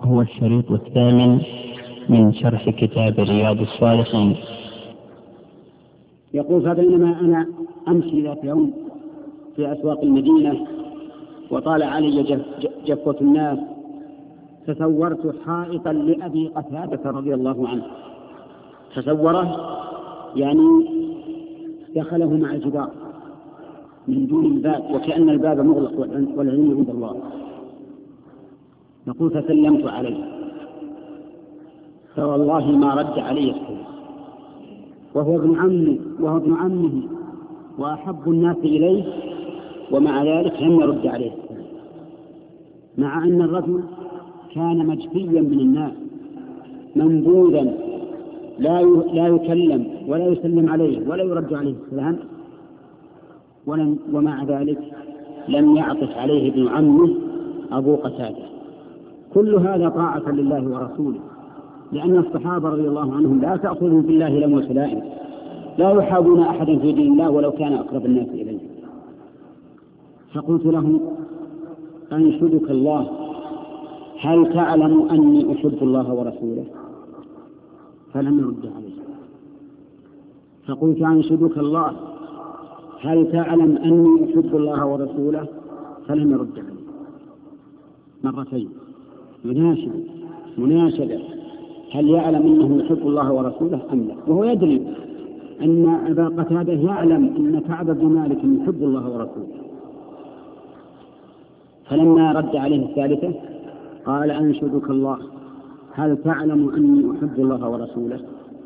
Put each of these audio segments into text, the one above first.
هو الشريط الثامن من شرح كتاب رياض الصالحين. يقول: فبينما أنا أمشي ذات يوم في أسواق المدينة وطال علي جفوة الناس، تصورت حائطا لأبي قتادة رضي الله عنه. تصوره يعني دخله مع الجدار من دون الباب، وكأن الباب مغلق والعلم عند الله. يقول: فسلمت عليه فوالله ما رد علي السلام، وهو ابن عمه وأحب الناس إليه، ومع ذلك لم يرد عليه السلام، مع أن الرجل كان مجفيا من الناس منبوذا لا يكلم ولا يسلم عليه ولا يرد عليه السلام، ومع ذلك لم يعطف عليه ابن عمه أبو قتادة. كل هذا طاعة لله ورسوله، لأن الصحابة رضي الله عنهم لا تأخذهم في الله لومة لائم، لا يحابون أحدا في دين الله ولو كان أقرب الناس إليه. فقلت له: أنشدك الله، هل تعلم أني أحب الله ورسوله؟ فلم يرد عليه. فقلت: أنشدك الله، هل تعلم أني أحب الله ورسوله؟ فلم يرد عليه. مرتين مناشدة، هل يعلم أنه يحب الله ورسوله أم لا؟ وهو يدري أن أبا قتادة يعلم أن كعب بن مالك يحب الله ورسوله. فلما رد عليه الثالثة قال: أنشدك الله، هل تعلم أني أحب الله ورسوله؟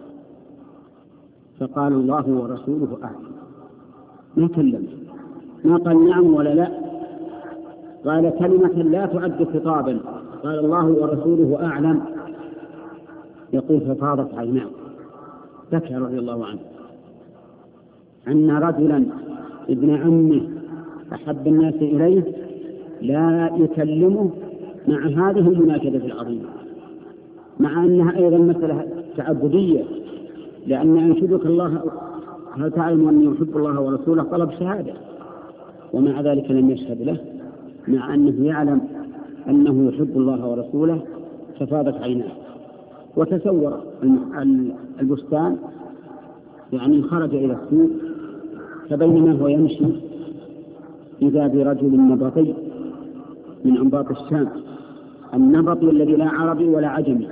فقال: الله ورسوله أعلم. ما كلم، ما قال نعم ولا لا، قال كلمة لا تعد خطابا، قال الله ورسوله أعلم. يقول: ففاضت عيناه، بكى رضي الله عنه أن رجلا ابن عمه أحب الناس إليه لا يكلمه مع هذه المناشدة العظيمة، مع أنها أيضا مسألة تعبدية، لأن أنشدك الله هل تعلم أني يحب الله ورسوله طلب شهادة، ومع ذلك لم يشهد له، مع أنه يعلم أنه يحب الله ورسوله. ففاضت عيناه. وتصور البستان، يعني خرج إلى السوق، فبينما هو يمشي إذا برجل نبطي من أنباط الشام، النبطي الذي لا عربي ولا عجمي،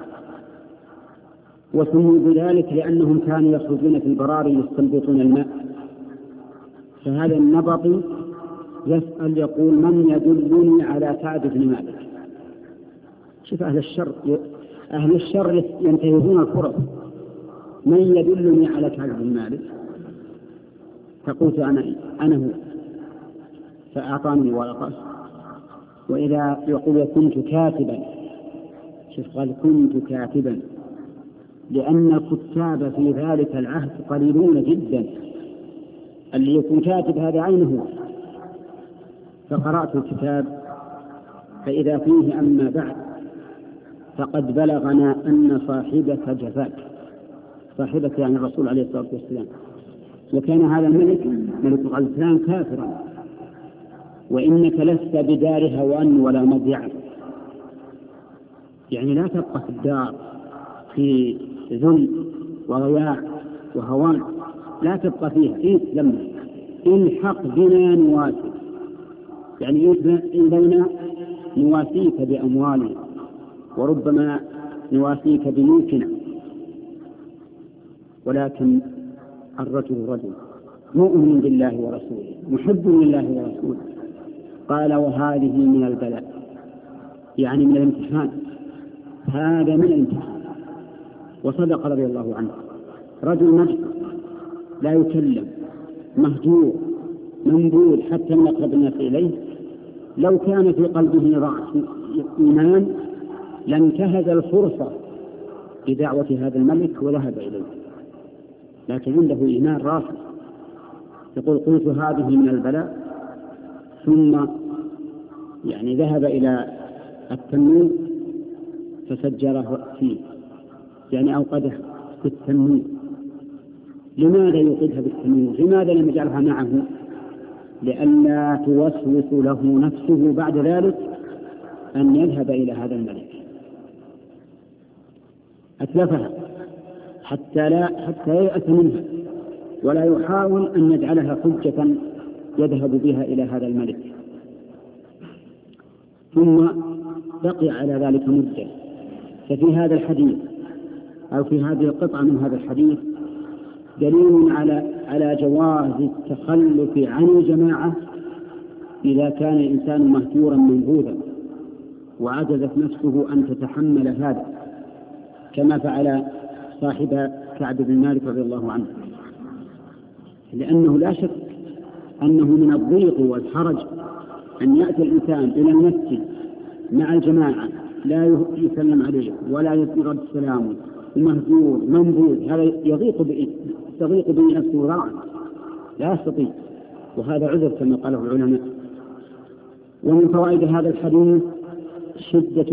وسموا بذلك لأنهم كانوا يخرجون في البراري يستنبطون الماء. فهذا النبطي يسأل يقول: من يدلني على كعب بن مالك؟ شوف أهل الشر ينتهزون الفرص. من يدلني على كعب بن مالك؟ فقلت: أنا هو. فأعطاني ورقة، وإذا يقول: كنت كاتبا. شوف، قال: كنت كاتبا، لأن الكتاب في ذلك العهد قليلون جدا، اللي يكون كاتب هذا عينه. فقرأت الكتاب فإذا فيه: أما بعد، فقد بلغنا أن صاحبك جفاك. صاحبك يعني الرسول عليه الصلاة والسلام، وكان هذا الملك ملك غزلان كافرا، وإنك لست بدار هوان ولا مضيع، يعني لا تبقى في الدار في ذل وضياع وهوان، لا تبقى فيها. لما الحق بنا نواسي، يعني إلينا نواسيك بأموالنا، وربما نواسيك بملكنا. ولكن الرجل رجل مؤمن بالله ورسوله، محب لله ورسوله. قال: وهذه من البلاء، يعني من الامتحان، هذا من الامتحان. وصدق رضي الله عنه. رجل مجد لا يكلم، مهجور، منبوذ حتى من أقرب الناس إليه، لو كان في قلبه ضعف إيمان لانتهز الفرصة بدعوة هذا الملك وذهب إليه، لكن عنده إيمان راسخ. يقول: قلت هذه من البلاء، ثم يعني ذهب إلى التنور فسجره فيه، يعني أوقده بالتنور. لماذا يوقدها بالتنور؟ لماذا لم يجعلها معه؟ لئلا توسوس له نفسه بعد ذلك أن يذهب إلى هذا الملك. أتلفها حتى ييأس منها، ولا يحاول أن يجعلها حجة يذهب بها إلى هذا الملك. ثم بقي على ذلك مدة. ففي هذا الحديث أو في هذه القطعة من هذا الحديث دليل على جواز التخلف عن الجماعة إذا كان الإنسان مهجورا منبوذا وعجزت نفسه أن تتحمل هذا، كما فعل صاحب كعب بن مالك رضي الله عنه، لأنه لا شك أنه من الضيق والحرج أن يأتي الإنسان إلى المسجد مع الجماعة لا يسلم عليه ولا يرد السلام، مهجور منبوذ، هذا تضيق به نفسه ذرعا لا يستطيع، وهذا عذر كما قاله العلماء. ومن فوائد هذا الحديث شدة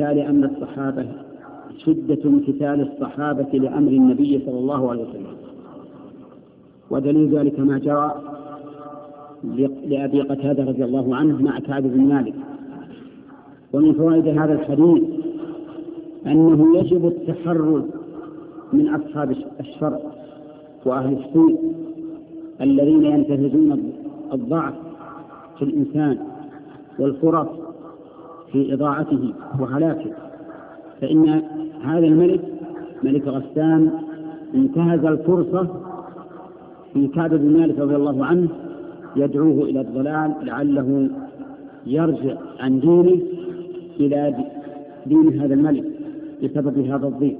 امتثال الصحابة لأمر النبي صلى الله عليه وسلم، ودليل ذلك ما جرى لأبي قتادة رضي الله عنه مع كعب بن مالك. ومن فوائد هذا الحديث أنه يجب التحرز من أصحاب الشر وأهل السوء الذين ينتهزون الضعف في الإنسان والفرص في إضاعته وهلاكه. فإن هذا الملك ملك غسان انتهز الفرصة في كعب بن مالك رضي الله عنه يدعوه إلى الضلال لعله يرجع عن دينه إلى دين هذا الملك بسبب هذا الضيق.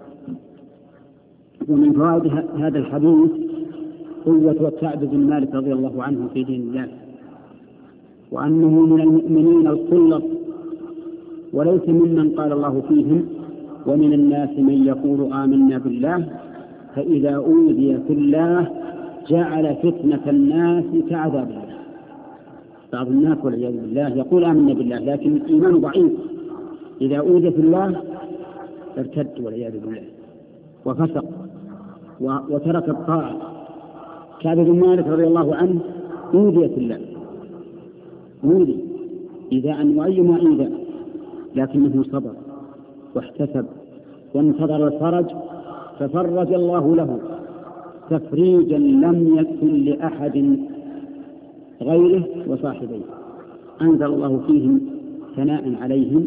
ومن فوائد هذا الحديث قوة كعب بن مالك رضي الله عنه في دين الله، وأنه من المؤمنين الخلص وليس ممن قال الله فيهم ومن الناس من يقول آمنا بالله فإذا أوذي في الله جعل فتنة الناس كعذاب الله. بعض الناس والعياذ بالله يقول آمنا بالله لكن الإيمان ضعيف، إذا أوذي في الله ارتد والعياذ بالله وفسق وترك الطاعة. كعب بن مالك رضي الله عنه أوذي في الله، أوذي إيذاء وأيما إيذاء، لكنه صبر واحتسب وانتظر الفرج ففرج الله له تفريجا لم يكن لأحد غيره وصاحبيه. أنزل الله فيهم ثناء عليهم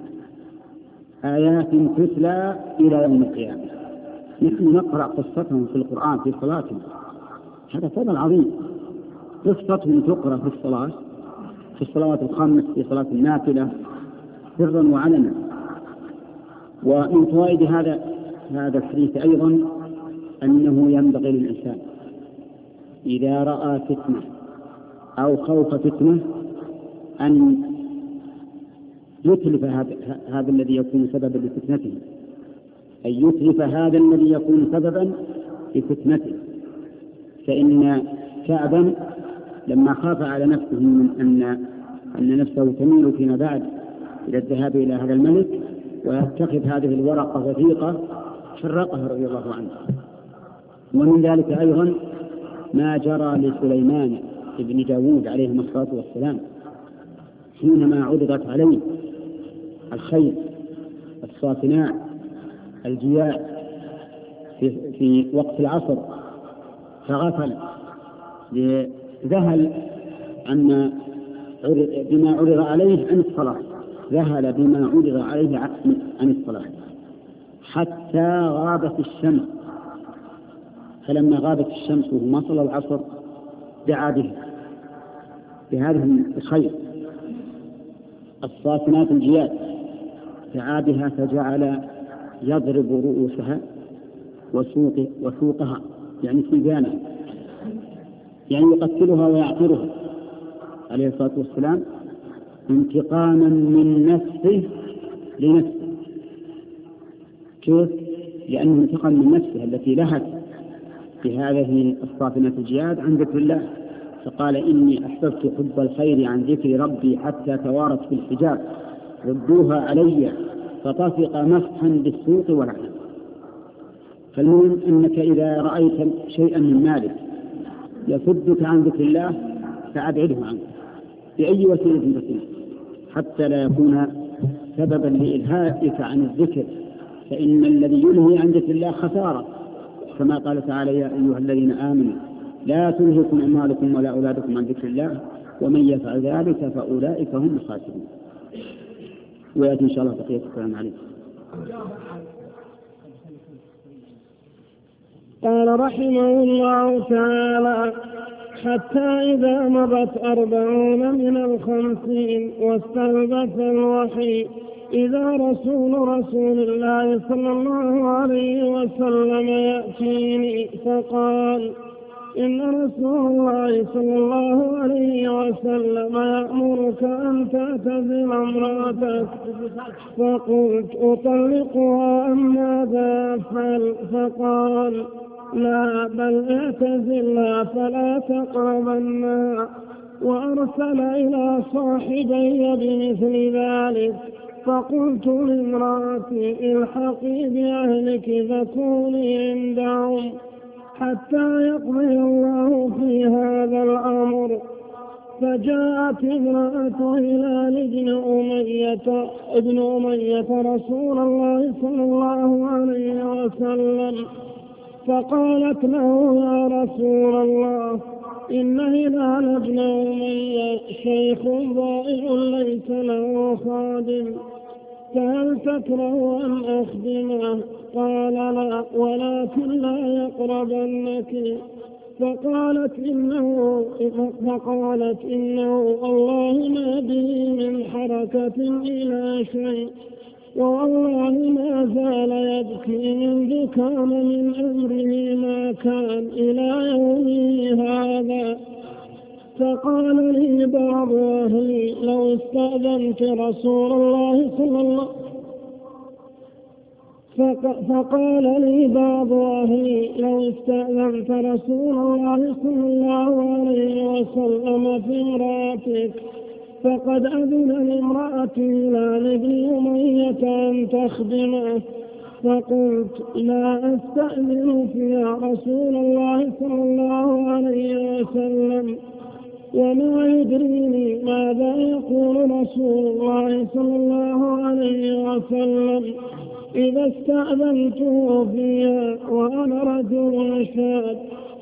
آيات تتلى إلى يوم القيامة. نحن نقرأ قصتهم في القرآن في صلاتهم، هذا فضل عظيم. قصتهم تقرأ في الصلاة في الصلوات الخمس، في صلاة النافلة سرا وعلنا. ومن فوائد هذا الحديث أيضا أنه ينبغي للإنسان إذا رأى فتنة أو خوف فتنة أن يتلف هذا الذي يكون سببا لفتنته، أن يتلف هذا الذي يكون سببا لفتنته. فإن كعبا لما خاف على نفسه من أن نفسه تميل فيما بعد إلى الذهاب إلى هذا الملك ويتخذ هذه الورقة وثيقة فرقها رضي الله عنه. ومن ذلك أيضا ما جرى لسليمان ابن داود عليه الصلاة والسلام حينما عرضت عليه الخيل الصافناء الجياع في وقت العصر فغفل ذهل بما عرض عليه عن الصلاة، ذهل بما عرض عليه عن الصلاة حتى غابت الشمس. فلما غابت الشمس وما صلى العصر دعا بهذه الخيل الصافنات الجياد، دعا بها فجعل يضرب رؤوسها وسوقها يعني سيجانها، يعني يقتلها ويعطرها عليه الصلاة والسلام انتقاما من نفسه لنفسه. كيف؟ لأنه انتقم من نفسه التي لهت بهذه الصافنة الجياد عن ذكر الله، فقال إني أحببت حب الخير عن ذكر ربي حتى توارت في الحجاب ردوها علي فطفق مسحا بالسوق والعنب. فالمهم أنك إذا رأيت شيئا من مالك يصدك عن ذكر الله فأبعده عنه بأي وسيلة تكون، حتى لا يكون سببا لإلهائك عن الذكر فإن الذي يلهي عن ذكر الله خسارة، كما قال تعالى: يا أيها الذين آمنوا لا تلهكم أموالكم ولا أولادكم عن ذكر الله ومن يفعل ذلك فأولئك هم الخاسرون. ويأتي إن شاء الله بقية الكلام عليه. قال رحمه الله تعالى: حتى إذا مضت 40 من 50 واستلبث الوحي إذا رسول الله صلى الله عليه وسلم يأتيني فقال: إن رسول الله صلى الله عليه وسلم يأمرك أن تعتزل امرأتك. فقلت: أطلقها أم ماذا أفعل؟ فقال: لا، بل اعتزلها فلا تقربنها. وأرسل إلى صاحبي بمثل ذلك. فقلت لامرأتي: الحقي بأهلك فكوني عندهم حتى يقضي الله في هذا الأمر. فجاءت امرأة هلال بن أمية رسول الله صلى الله عليه وسلم فقالت له: يا رسول الله، إن هلال بن أمية شيخ ضائع ليس له خادم، فهل تكره أن أخدمه؟ قال: لا، ولكن لا يقربنك. فقالت إنه والله ما به من حركة إلى شيء، والله ما زال يبكي منذ كان من أمره ما كان إلى يومه هذا. فقال لي بعض أهلي: لو استأذنت رسول الله صلى الله عليه وسلم في امرأتك فقد أذن لامرأتي هلال بن أمية أن تخدمه. فقلت: لا أستأذن فيها رسول الله صلى الله عليه وسلم، وما يدريني ماذا يقول رسول الله صلى الله عليه وسلم إذا استأذنته فيها وأنا رجل شاب.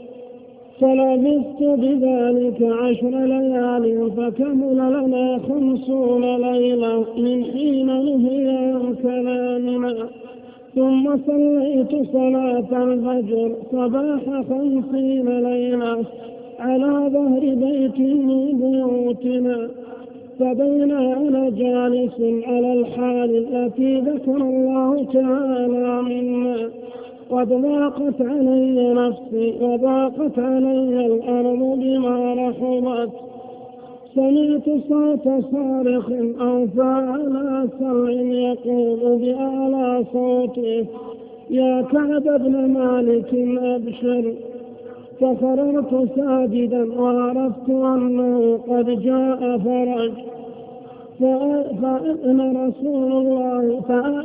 فلبثت بذلك 10 ليال فكمل لنا 50 ليلة من حين نهي عن كلامنا. ثم صليت صلاة الفجر صباح 50 ليلة على ظهر بيت من بيوتنا. فبين أنا جالس على الحال التي ذكر الله تعالى منا قد ضاقت علي نفسي وضاقت علي الأرض بما رحبت، سمعت صوت صارخ أوفى على سمع يقول بأعلى صوته: يا كعب بن مالك أبشر. فخررت ساجدا وعرفت أنه قد جاء فرج. فأذن رسول الله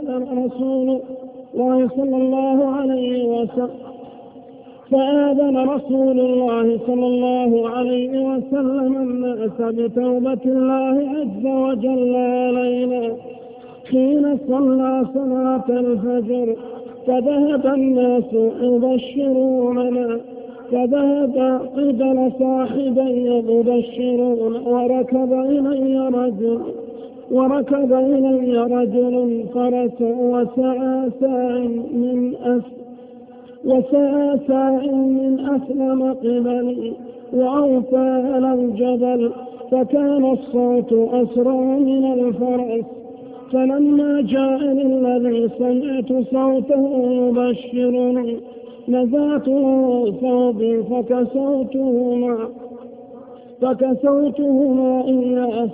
صلى الله عليه وسلم الناس بتوبة الله عز وجل علينا حين صلى صلاة الفجر. فذهب الناس يبشروننا، فذهب قبل صاحبي يبشرون، وركب إلي رجل فرس وسعى ساع من أسلم قبلي وأوفى على الجبل، فكان الصوت أسرع من الفرس. فلما جاءني الذي سمعت صوته يبشرني نزعت له ثوبي فكسوتهما إياه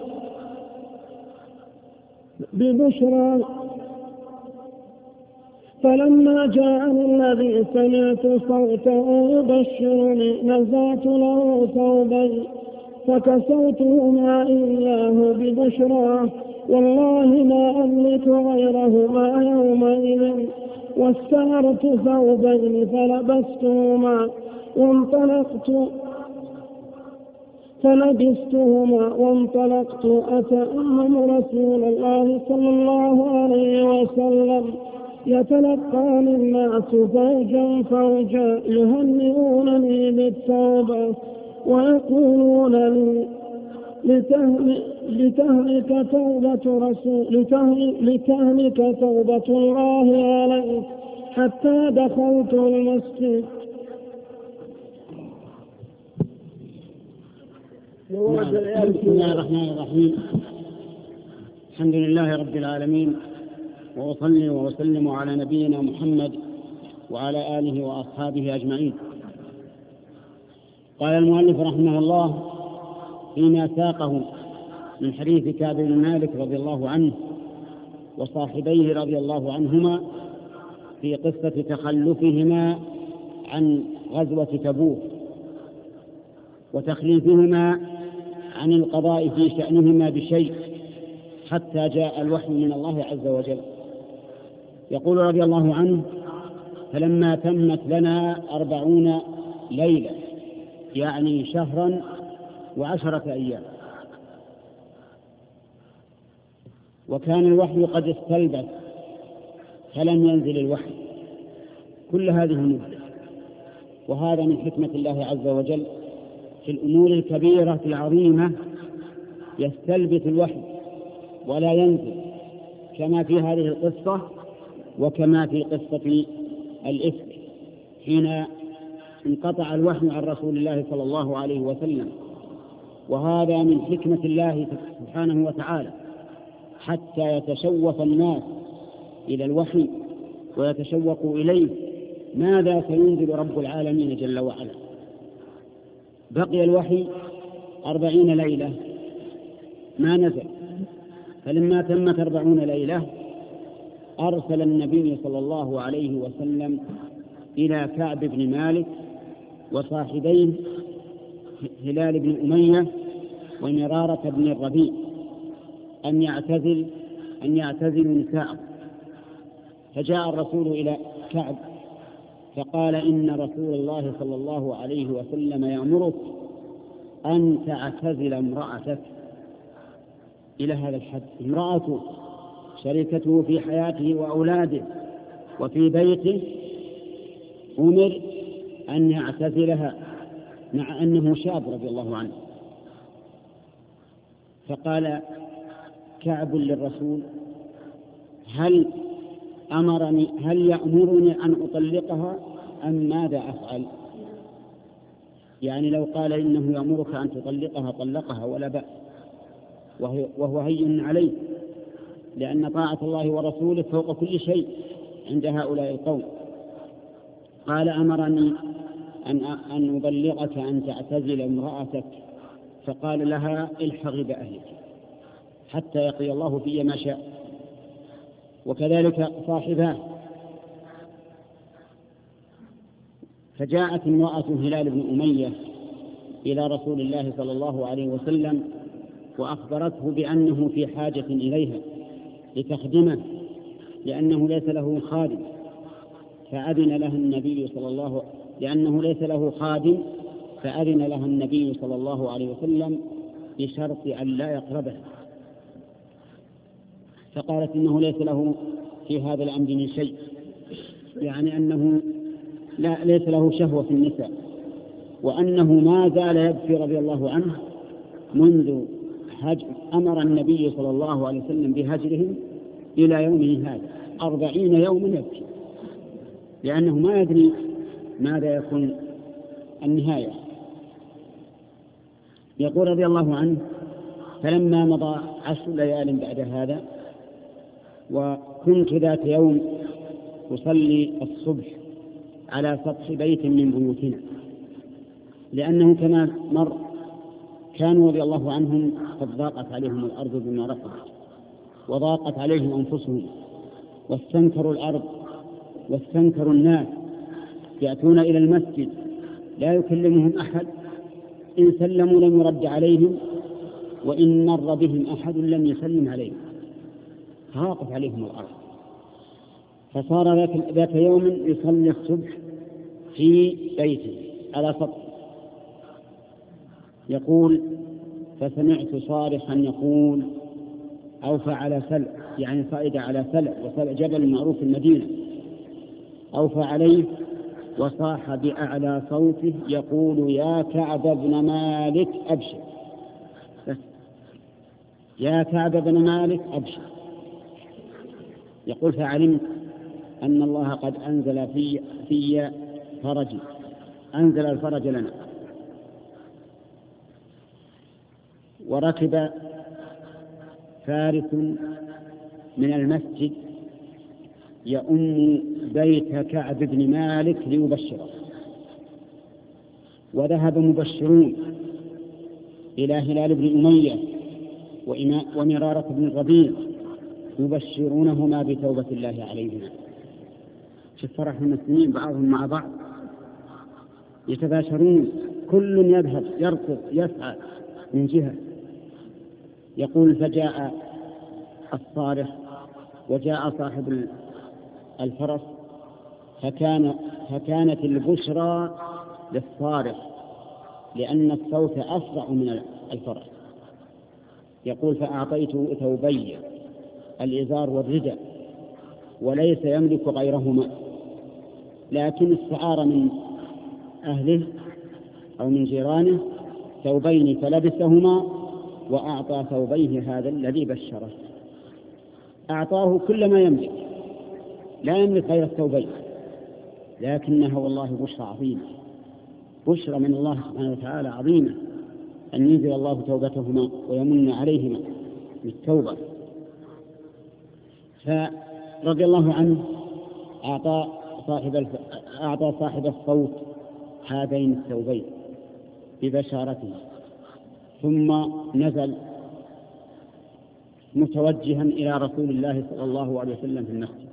ببشرى. فلما جاءني الذي سمعت صوته يبشرني نزعت له ثوبي فكسوتهما إياه ببشرى، والله ما أملك غيرهما يومئذ. واستعرت ثوبين فلبستهما وانطلقت أتأمم رسول الله صلى الله عليه وسلم يتلقاني الناس فوجا فوجا يهنئونني بالتوبة ويقولون لي لتهلك توبة الله عليك، حتى دخلت المسجد. بسم الله الرحمن الرحيم. الحمد لله رب العالمين، وأصلي وأسلم على نبينا محمد وعلى آله وأصحابه أجمعين. قال المؤلف رحمه الله فيما ساقه من حديث كعب بن مالك رضي الله عنه وصاحبيه رضي الله عنهما في قصة تخلفهما عن غزوة تبوك وتخليفهما عن القضاء في شأنهما بشيء حتى جاء الوحي من الله عز وجل. يقول رضي الله عنه: فلما تمت لنا 40 ليلة، يعني شهرا و10 أيام، وكان الوحي قد استلبث فلم ينزل الوحي كل هذه المدة. وهذا من حكمة الله عز وجل في الأمور الكبيرة العظيمة، يستلبث الوحي ولا ينزل، كما في هذه القصة وكما في قصة الإفك حين انقطع الوحي عن رسول الله صلى الله عليه وسلم. وهذا من حكمة الله سبحانه وتعالى، حتى يتشوف الناس إلى الوحي ويتشوقوا إليه ماذا سينزل رب العالمين جل وعلا. بقي الوحي 40 ليلة ما نزل، فلما تمت 40 ليلة أرسل النبي صلى الله عليه وسلم إلى كعب بن مالك وصاحبيه هلال بن أمية ومرارة بن الربيع أن يعتزلوا نساءه. فجاء الرسول إلى كعب فقال: إن رسول الله صلى الله عليه وسلم يأمرك أن تعتزل امرأتك. إلى هذا الحد، امرأته شريكته في حياته وأولاده وفي بيته أمر أن يعتزلها مع أنه شاب رضي الله عنه. فقال كعب للرسول: هل يأمرني أن أطلقها أم ماذا أفعل؟ يعني لو قال إنه يأمرك أن تطلقها طلقها ولا بأس، وهو هين عليه، لأن طاعة الله ورسوله فوق كل شيء عند هؤلاء القوم. قال: أمرني أن أبلغك أن تعتزل امرأتك. فقال لها: الحقي بأهلك حتى يقضي الله في ما شاء. وكذلك صاحباه. فجاءت امرأة هلال بن أمية إلى رسول الله صلى الله عليه وسلم وأخبرته بأنه في حاجة إليها لتخدمه، لأنه ليس له خادم، فأذن له النبي صلى الله عليه وسلم بشرط أن لا يقربه. فقالت: إنه ليس له في هذا الأمر من شيء، يعني أنه ليس له شهوة في النساء، وأنه ما زال يبكي رضي الله عنه منذ أمر النبي صلى الله عليه وسلم بهجرهم إلى يومه هذا 40 يوما يبكي، لأنه ما يدري ماذا يكون النهاية. يقول رضي الله عنه: فلما مضى 10 ليال بعد هذا، وكنت ذات يوم أصلي الصبح على سطح بيت من بيوتنا، لأنه كما مر كانوا رضي الله عنهم قد ضاقت عليهم الأرض بما رحبت، وضاقت عليهم أنفسهم، واستنكروا الأرض واستنكروا الناس، يأتون إلى المسجد لا يكلمهم أحد، إن سلموا لم يرد عليهم، وإن مر بهم أحد لم يسلم عليهم، ضاقت عليهم الأرض. فصار ذات يوم يصلي الصبح في بيته على سطح. يقول: فسمعت صارخا يقول: أوفى على سلع يعني صعد على سلع، وسلع جبل معروف في المدينة، أوفى عليه وصاح بأعلى صوته يقول يا كعب بن مالك أبشر، يا كعب بن مالك أبشر. يقول فعلمت أن الله قد أنزل في فرجي، أنزل الفرج لنا. وركب فارس من المسجد يؤم بيت كعب بن مالك ليبشره، وذهب مبشرون إلى هلال بن أمية ومرارة بن الربيع يبشرونهما بتوبة الله عليهما. شوف فرح المسلمين بعضهم مع بعض يتباشرون، كل يذهب يركض يسعى من جهة. يقول فجاء الصالح وجاء صاحب الفرس فكانت البشرى للصالح لأن الصوت أسرع من الفرس. يقول فأعطيته ثوبي الإزار والرداء وليس يملك غيرهما، لكن استعار من أهله أو من جيرانه ثوبين فلبسهما وأعطى ثوبيه هذا الذي بشره، أعطاه كل ما يملك، لا يملك غير الثوبين، لكنها والله بشرى عظيمة، بشرى من الله سبحانه وتعالى عظيمة أن ينزل الله توبتهما ويمن عليهما بالتوبة. فرضي الله عنه أعطى صاحب الصوت هذين الثوبين ببشارته، ثم نزل متوجها إلى رسول الله صلى الله عليه وسلم في المسجد،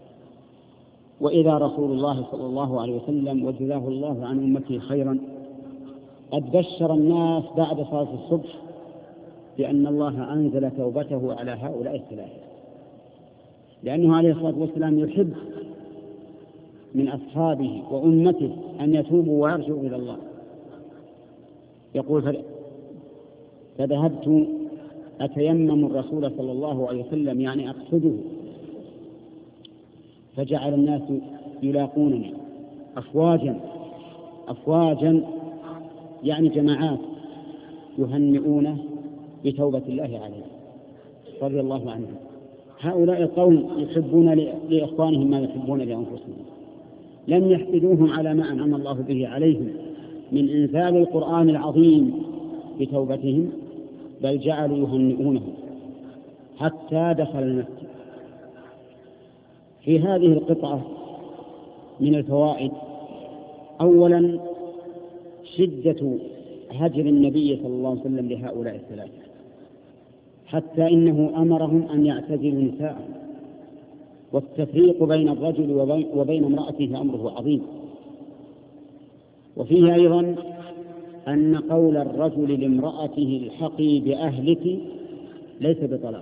وإذا رسول الله صلى الله عليه وسلم وجزاه الله عن أمته خيرا قد بشر الناس بعد صلاة الصبح بأن الله أنزل توبته على هؤلاء الثلاثة، لأنه عليه الصلاة والسلام يحب من أصحابه وأمته أن يتوبوا ويرجعوا إلى الله. يقول فذهبت أتيمم الرسول صلى الله عليه وسلم يعني أقصده، فجعل الناس يلاقونني أفواجا يعني جماعات يهنئونه بتوبة الله عليه رضي الله عنهم. هؤلاء القوم يحبون لإخوانهم ما يحبون لأنفسهم، لم يحسدوهم على ما أنعم الله به عليهم من إنزال القرآن العظيم بتوبتهم، بل جعلوا يهنئونه حتى دخل المسجد. في هذه القطعة من الفوائد أولا شدة هجر النبي صلى الله عليه وسلم لهؤلاء الثلاثة، حتى إنه أمرهم أن يعتزلوا نساءهم، والتفريق بين الرجل وبين امرأته أمره عظيم. وفيه أيضا أن قول الرجل لامرأته الحقي بأهلك ليس بطلاق،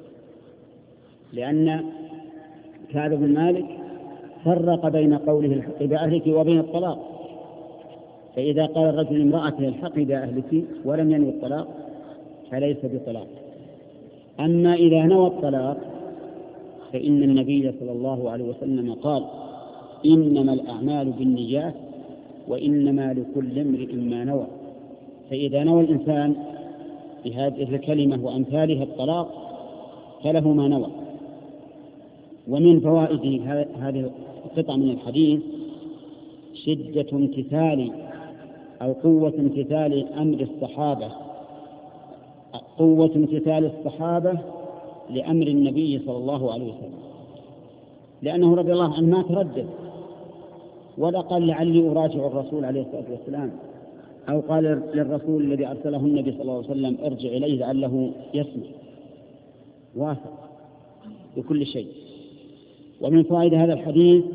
لأن كعب بن مالك فرق بين قوله الحقي بأهلك وبين الطلاق، فإذا قال الرجل لامرأته الحقي بأهلك ولم ينوي الطلاق فليس بطلاق. أما إذا نوى الطلاق فإن النبي صلى الله عليه وسلم قال إنما الأعمال بالنيات وإنما لكل امرئ ما نوى، فإذا نوى الإنسان بهذه الكلمة وأمثالها الطلاق فله ما نوى. ومن فوائد هذه القطعة من الحديث شدة امتثال أو قوة امتثال أمر الصحابة، قوة امتثال الصحابة لأمر النبي صلى الله عليه وسلم، لأنه رضي الله عنه ما تردد ولا قال لعلي أراجع الرسول عليه الصلاة والسلام، أو قال للرسول الذي أرسله النبي صلى الله عليه وسلم ارجع إليه لعله يسمع، واثق بكل شيء. ومن فوائد هذا الحديث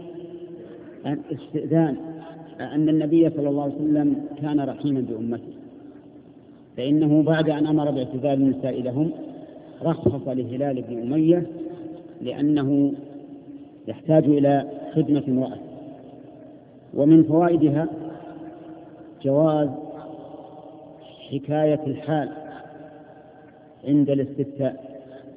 استئذان أن النبي صلى الله عليه وسلم كان رحيما بأمته، فإنه بعد أن أمر باعتزال النساء لهم رخص لهلال بن أمية لأنه يحتاج إلى خدمة امرأة. ومن فوائدها جواز حكاية الحال عند الاستفتاء،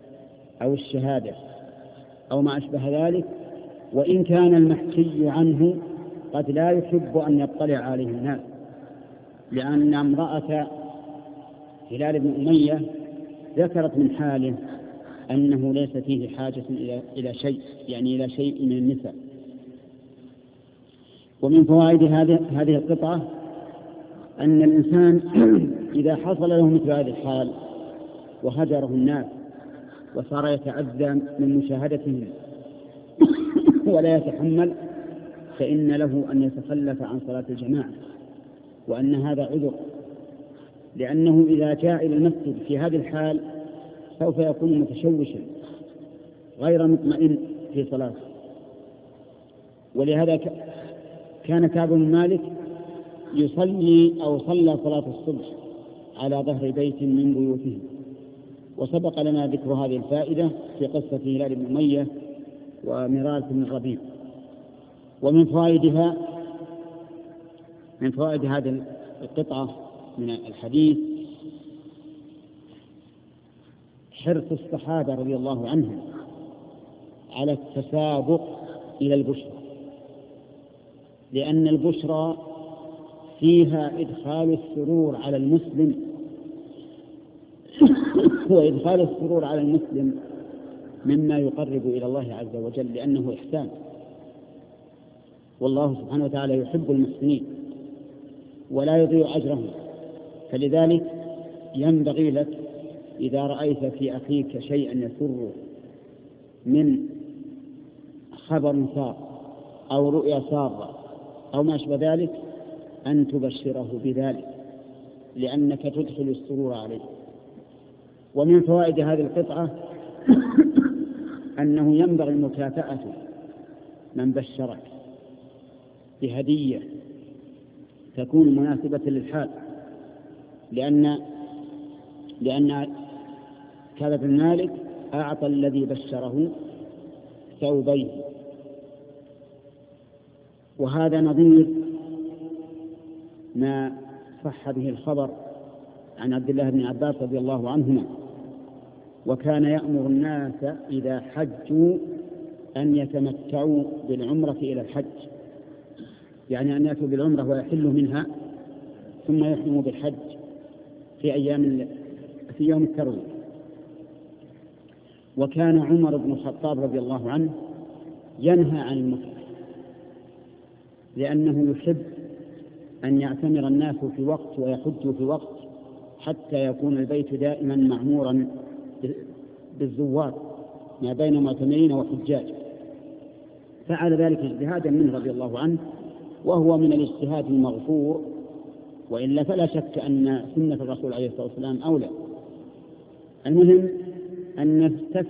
أو الشهادة أو ما أشبه ذلك، وإن كان المحكي عنه قد لا يحب أن يطلع عليه الناس، لأن امرأة هلال بن أمية ذكرت من حاله أنه ليس فيه حاجة إلى شيء، يعني إلى شيء من النساء. ومن فوائد هذه القطعة أن الإنسان إذا حصل له مثل هذه الحال وهجره الناس وصار يتأذى من مشاهدتهم ولا يتحمل، فإن له أن يتخلف عن صلاة الجماعة، وأن هذا عذر، لأنه إذا جاء إلى المسجد في هذه الحال سوف يكون متشوشا غير مطمئن في صلاته. ولهذا كان كعب بن مالك يصلي أو صلى صلاة الصبح على ظهر بيت من بيوته، وسبق لنا ذكر هذه الفائدة في قصة هلال بن أمية ومرارة بن الربيع. ومن فوائد هذه القطعة من الحديث حرص الصحابة رضي الله عنهم على التسابق إلى البشرى، لأن البشرى فيها إدخال السرور على المسلم، وإدخال السرور على المسلم مما يقرب إلى الله عز وجل، لأنه إحسان، والله سبحانه وتعالى يحب المحسنين ولا يضيع أجرهم. فلذلك ينبغي لك إذا رأيت في أخيك شيئا يسر من خبر سار أو رؤيا سارة أو ما أشبه ذلك أن تبشره بذلك، لأنك تدخل السرور عليه. ومن فوائد هذه القطعة أنه ينبغي مكافأة من بشرك بهدية تكون مناسبة للحال، لأن كعب بن مالك أعطى الذي بشره ثوبيه، وهذا نظير ما صح به الخبر عن عبد الله بن عباس رضي الله عنهما، وكان يأمر الناس إذا حجوا أن يتمتعوا بالعمرة إلى الحج، يعني أن يأتوا بالعمرة ويحلوا منها ثم يحرموا بالحج في يوم التروية. وكان عمر بن الخطاب رضي الله عنه ينهى عن المتعة، لأنه يحب أن يعتمر الناس في وقت ويحجوا في وقت حتى يكون البيت دائما معمورا بالزوار ما بين معتمرين وحجاج. فعل ذلك اجتهادا منه رضي الله عنه، وهو من الاجتهاد المغفور، وإلا فلا شك أن سنة الرسول عليه الصلاة والسلام أولى. المهم أن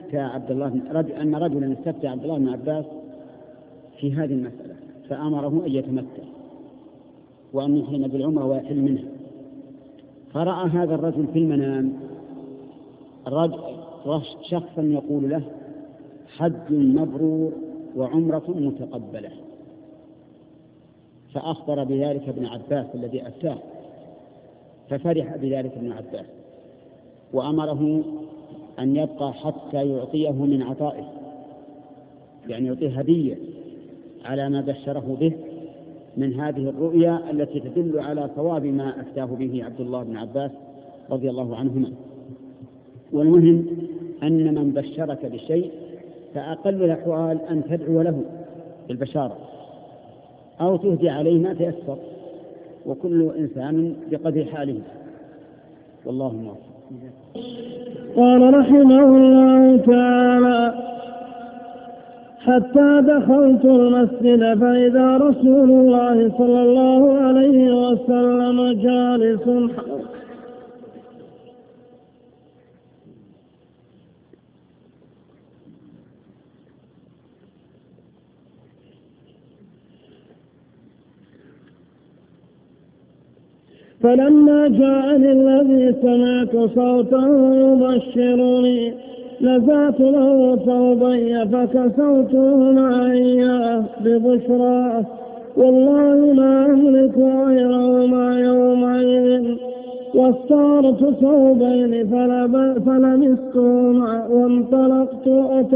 رجلا استفتى عبد الله بن عباس في هذه المسألة، فأمره أن يتمتع وأن يحرم بالعمرة ويحل منها. فرأى هذا الرجل في المنام شخصا يقول له: حج مبرور وعمرة متقبلة. فأخبر بذلك ابن عباس الذي أفتاه، ففرح بذلك ابن عباس وأمره أن يبقى حتى يعطيه من عطائه، يعني يعطيه هدية على ما بشره به من هذه الرؤيا التي تدل على صواب ما أفتاه به عبد الله بن عباس رضي الله عنهما. والمهم أن من بشرك بشيء فأقل الأحوال أن تدعو له بالبشارة أو تهدي عليه ما تيسر، وكل إنسان بقدر حاله، والله موفق. قال رحمه الله تعالى: حتى دخلت المسجد فإذا رسول الله صلى الله عليه وسلم جالس فلما جاءني الذي سمعت صوته يبشرني نزعت له ثوبي فكسوته معي ببشراه، والله ما أملك غيرهما يومئذ، واستعرت ثوبين فلمستهما وانطلقت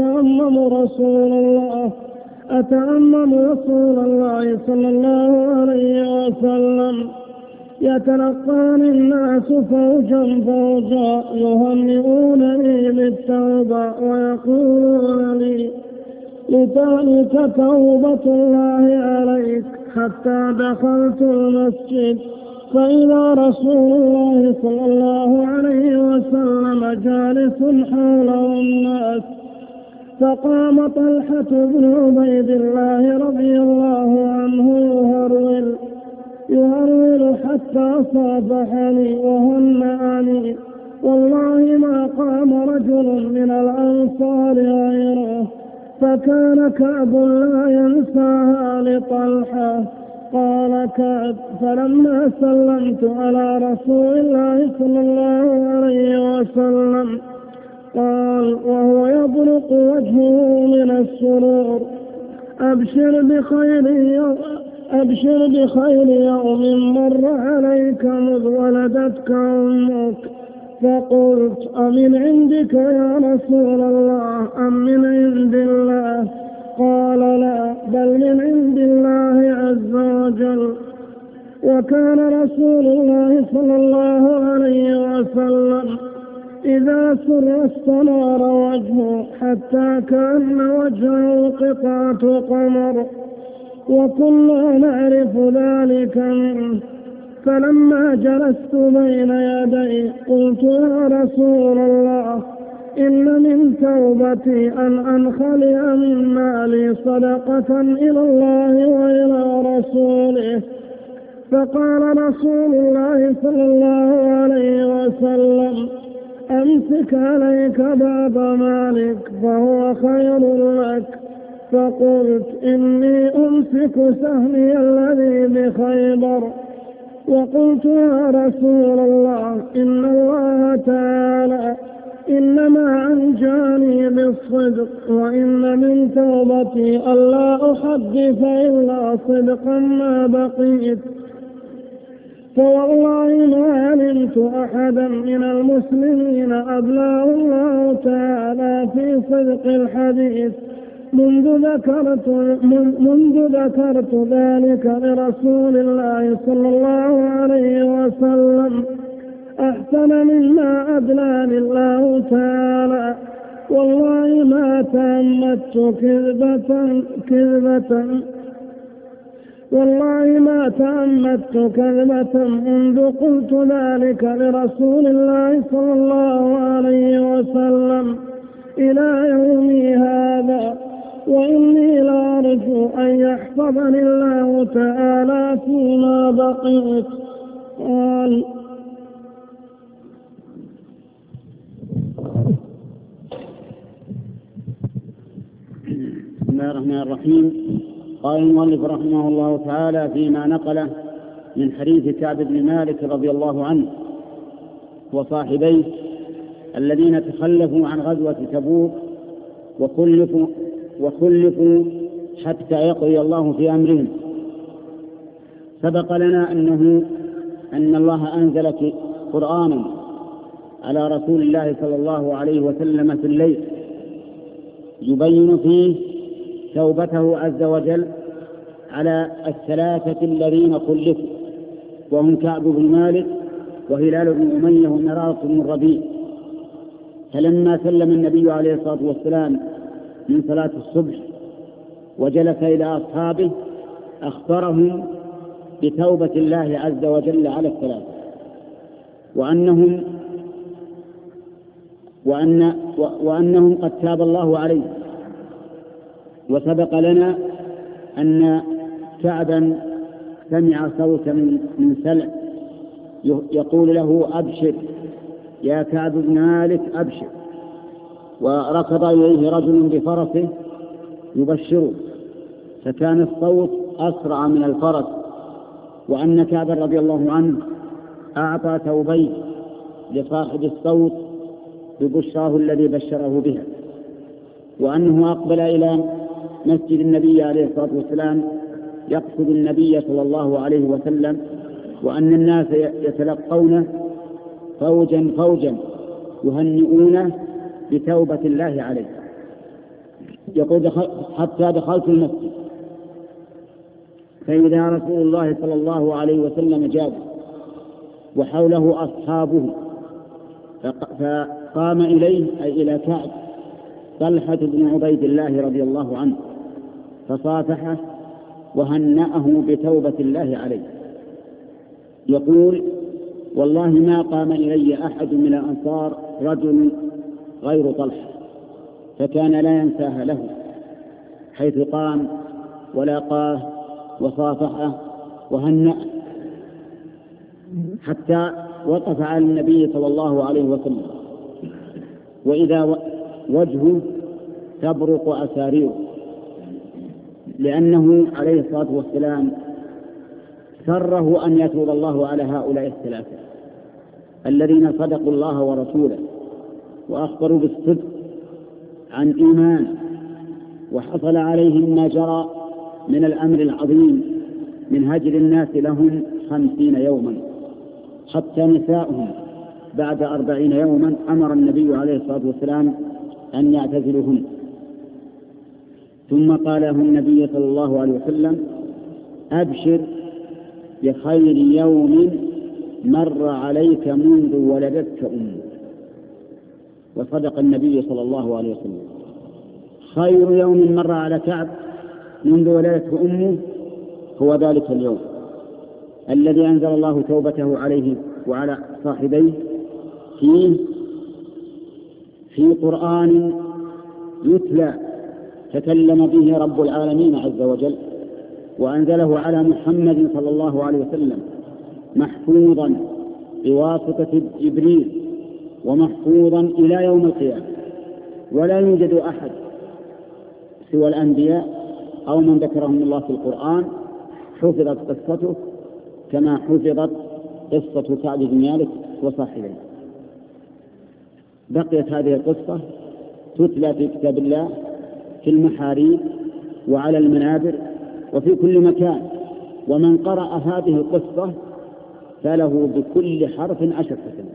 أتأمم رسول الله صلى الله عليه وسلم يتلقاني الناس فوجا فوجا يهنئونني بالتوبة ويقولون لي لتلك توبة الله عليك، حتى دخلت المسجد فإذا رسول الله صلى الله عليه وسلم جالس حوله الناس، فقام طلحة بن عبيد الله رضي الله عنه يهرول حتى صافحني وهنأني، والله ما قام رجل من الأنصار غيره، فكان كعب لا ينساها لطلحة. قال كعب: فلما سلمت على رسول الله صلى الله عليه وسلم قال وهو يبرق وجهه من السرور: أبشر بخير يوم مر عليك مذ ولدتك أمك. فقلت: أمن عندك يا رسول الله أم من عند الله؟ قال: لا، بل من عند الله عز وجل. وكان رسول الله صلى الله عليه وسلم إذا سر استنار وجهه حتى كأن وجهه قطعة قمر، وكنا نعرف ذلك منه. فلما جلست بين يديه قلت: يا رسول الله، إن من توبتي أن أنخلع من مالي صدقة إلى الله وإلى رسوله. فقال رسول الله صلى الله عليه وسلم: أمسك عليك بعض مالك فهو خير لك. فقلت: إني أمسك سهمي الذي بخيبر. وقلت: يا رسول الله، إن الله تعالى إنما أنجاني بالصدق، وإن من توبتي ألا أحدث إلا صدقا ما بقيت. فوالله ما علمت أحدا من المسلمين أبلاه الله تعالى في صدق الحديث منذ ذكرت ذلك لرسول الله صلى الله عليه وسلم أحسن مما أدلاني الله تعالى. والله ما تأمدت كذبة منذ قلت ذلك لرسول الله صلى الله عليه وسلم إلى يومي هذا، وإني لأرجو أن يحفظني الله تعالى فيما بقيت. قال: بسم الله الرحمن الرحيم. قال المؤلف رحمه الله تعالى فيما نقله من حديث كعب بن مالك رضي الله عنه وصاحبيه الذين تخلفوا عن غزوة تبوك وخلفوا حتى يقضي الله في أمرهم. سبق لنا أن الله أنزل قرآنا على رسول الله صلى الله عليه وسلم في الليل يبين فيه توبته عز وجل على الثلاثة الذين خلفوا، وهم كعب بن مالك وهلال بن أمية ومرارة بن الربيع. فلما سلم النبي عليه الصلاة والسلام من صلاة الصبح وجلس إلى أصحابه أخبرهم بتوبة الله عز وجل على الثلاثة، وأنهم قد تاب الله عليه. وسبق لنا أن كعبا سمع صوتا من سلع يقول له: أبشر يا كعب بن مالك أبشر، وركض إليه رجل بفرسه يبشره، فكان الصوت أسرع من الفرس. وأن كعب رضي الله عنه أعطى ثوبين لصاحب الصوت ببشراه الذي بشره بها، وأنه أقبل إلى مسجد النبي عليه الصلاة والسلام يقصد النبي صلى الله عليه وسلم، وأن الناس يتلقونه فوجا فوجا يهنئونه بتوبة الله عليه. يقول حتى دخلت المسجد فإذا رسول الله صلى الله عليه وسلم جالس وحوله أصحابه، فقام إليه أي إلى كعب طلحة بن عبيد الله رضي الله عنه فصافحه وهنأه بتوبة الله عليه. يقول والله ما قام إلي أحد من الأنصار رجل غير طلحة، فكان لا ينساها له، حيث قام ولاقاه وصافحه وهنأه، حتى وقف على النبي صلى الله عليه وسلم وإذا وجهه تبرق أساريره، لأنه عليه الصلاة والسلام سره أن يتوب الله على هؤلاء الثلاثة الذين صدقوا الله ورسوله وأخبروا بالصدق عن إيمان، وحصل عليهم ما جرى من الأمر العظيم من هجر الناس لهم 50 يوما، حتى نساؤهم بعد 40 يوما أمر النبي عليه الصلاة والسلام أن يعتزلوهن. ثم قال له النبي صلى الله عليه وسلم أبشر بخير يوم مر عليك منذ ولدتك أمك. وصدق النبي صلى الله عليه وسلم، خير يوم مر على كعب منذ ولدته أمه هو ذلك اليوم الذي أنزل الله توبته عليه وعلى صاحبيه فيه في قرآن يتلى تكلم به رب العالمين عز وجل، وأنزله على محمد صلى الله عليه وسلم محفوظا بواسطة جبريل ومحفوظا إلى يوم القيامة، ولا يوجد أحد سوى الأنبياء أو من ذكرهم الله في القرآن حفظت قصته كما حفظت قصة كعب بن مالك وصاحبيه. بقيت هذه القصة تتلى في كتاب الله في المحاريب وعلى المنابر وفي كل مكان، ومن قرأ هذه القصة فله بكل حرف 10 حسنات.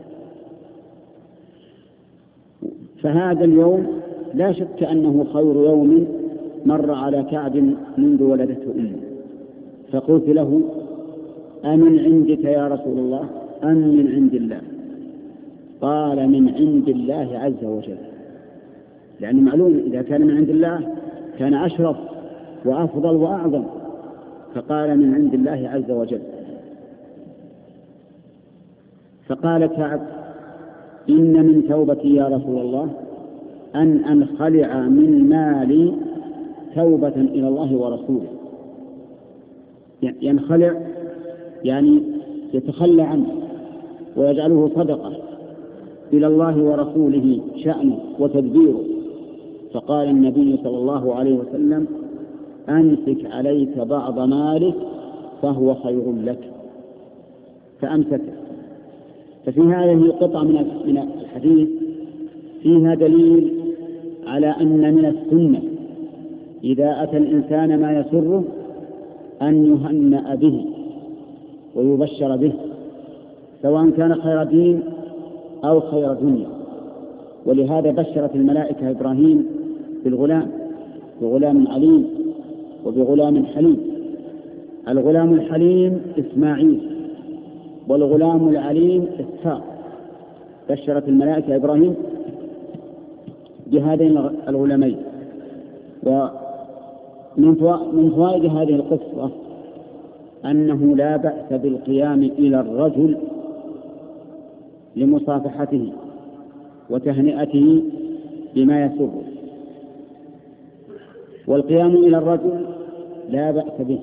فهذا اليوم لا شك أنه خير يوم مر على كعب منذ ولدته أمه. فقلت له أمن عندك يا رسول الله أم من عند الله؟ قال من عند الله عز وجل، لأن معلوم إذا كان من عند الله كان أشرف وأفضل وأعظم، فقال من عند الله عز وجل. فقال كعب إن من توبتي يا رسول الله أن أنخلع من مالي توبة إلى الله ورسوله. ينخلع يعني يتخلى عنه ويجعله صدقة إلى الله ورسوله شأنه وتدبيره. فقال النبي صلى الله عليه وسلم أمسك عليك بعض مالك فهو خير لك، فأمسكه. ففي هذه قطعة من الحديث فيها دليل على أن من السنة إذا أتى الإنسان ما يسره أن يهنأ به ويبشر به، سواء كان خير دين أو خير دنيا. ولهذا بشرت الملائكة إبراهيم بغلام عليم وبغلام حليم. الغلام الحليم إسماعيل والغلام العليم إسحاق. بشرت الملائكة إبراهيم بهذين الغلامين. ومن فوائد هذه القصة أنه لا بأس بالقيام إلى الرجل لمصافحته وتهنئته بما يسره، والقيام إلى الرجل لا بأس به،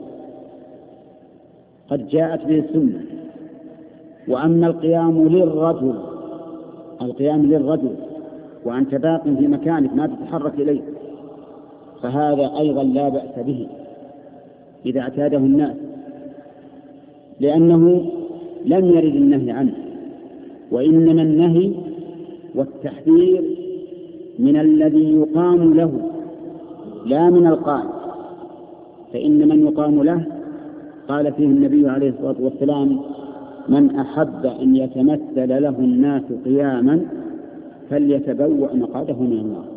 قد جاءت به السنة. وأما القيام للرجل وأنت باق في مكانك ما تتحرك إليه فهذا أيضا لا بأس به إذا اعتاده الناس، لأنه لم يرد النهي عنه، وإنما النهي والتحذير من الذي يقام له لا من القائم. فإن من يقام له قال فيه النبي عليه الصلاة والسلام من أحب أن يتمثل له الناس قياما فليتبوأ مقعده من النار.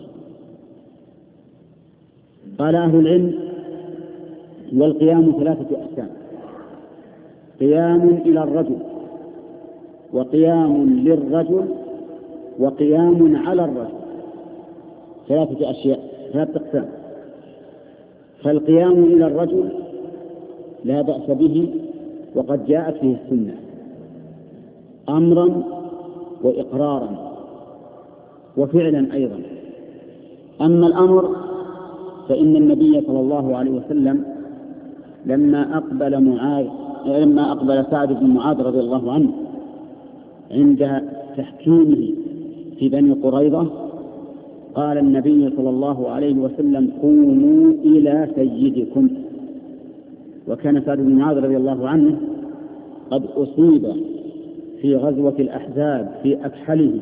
قال أهل العلم: والقيام 3 أقسام: قيام إلى الرجل، وقيام للرجل، وقيام على الرجل. 3 أشياء، 3 أقسام. فالقيام إلى الرجل لا بأس به، وقد جاءت فيه السنة أمرا وإقرارا وفعلا أيضا. أما الأمر فإن النبي صلى الله عليه وسلم لما أقبل سعد بن معاذ رضي الله عنه عند تحكيمه في بني قريظة، قال النبي صلى الله عليه وسلم: قوموا إلى سيدكم. وكان سعد بن معاذ رضي الله عنه قد أصيب في غزوة الأحزاب في أكحله.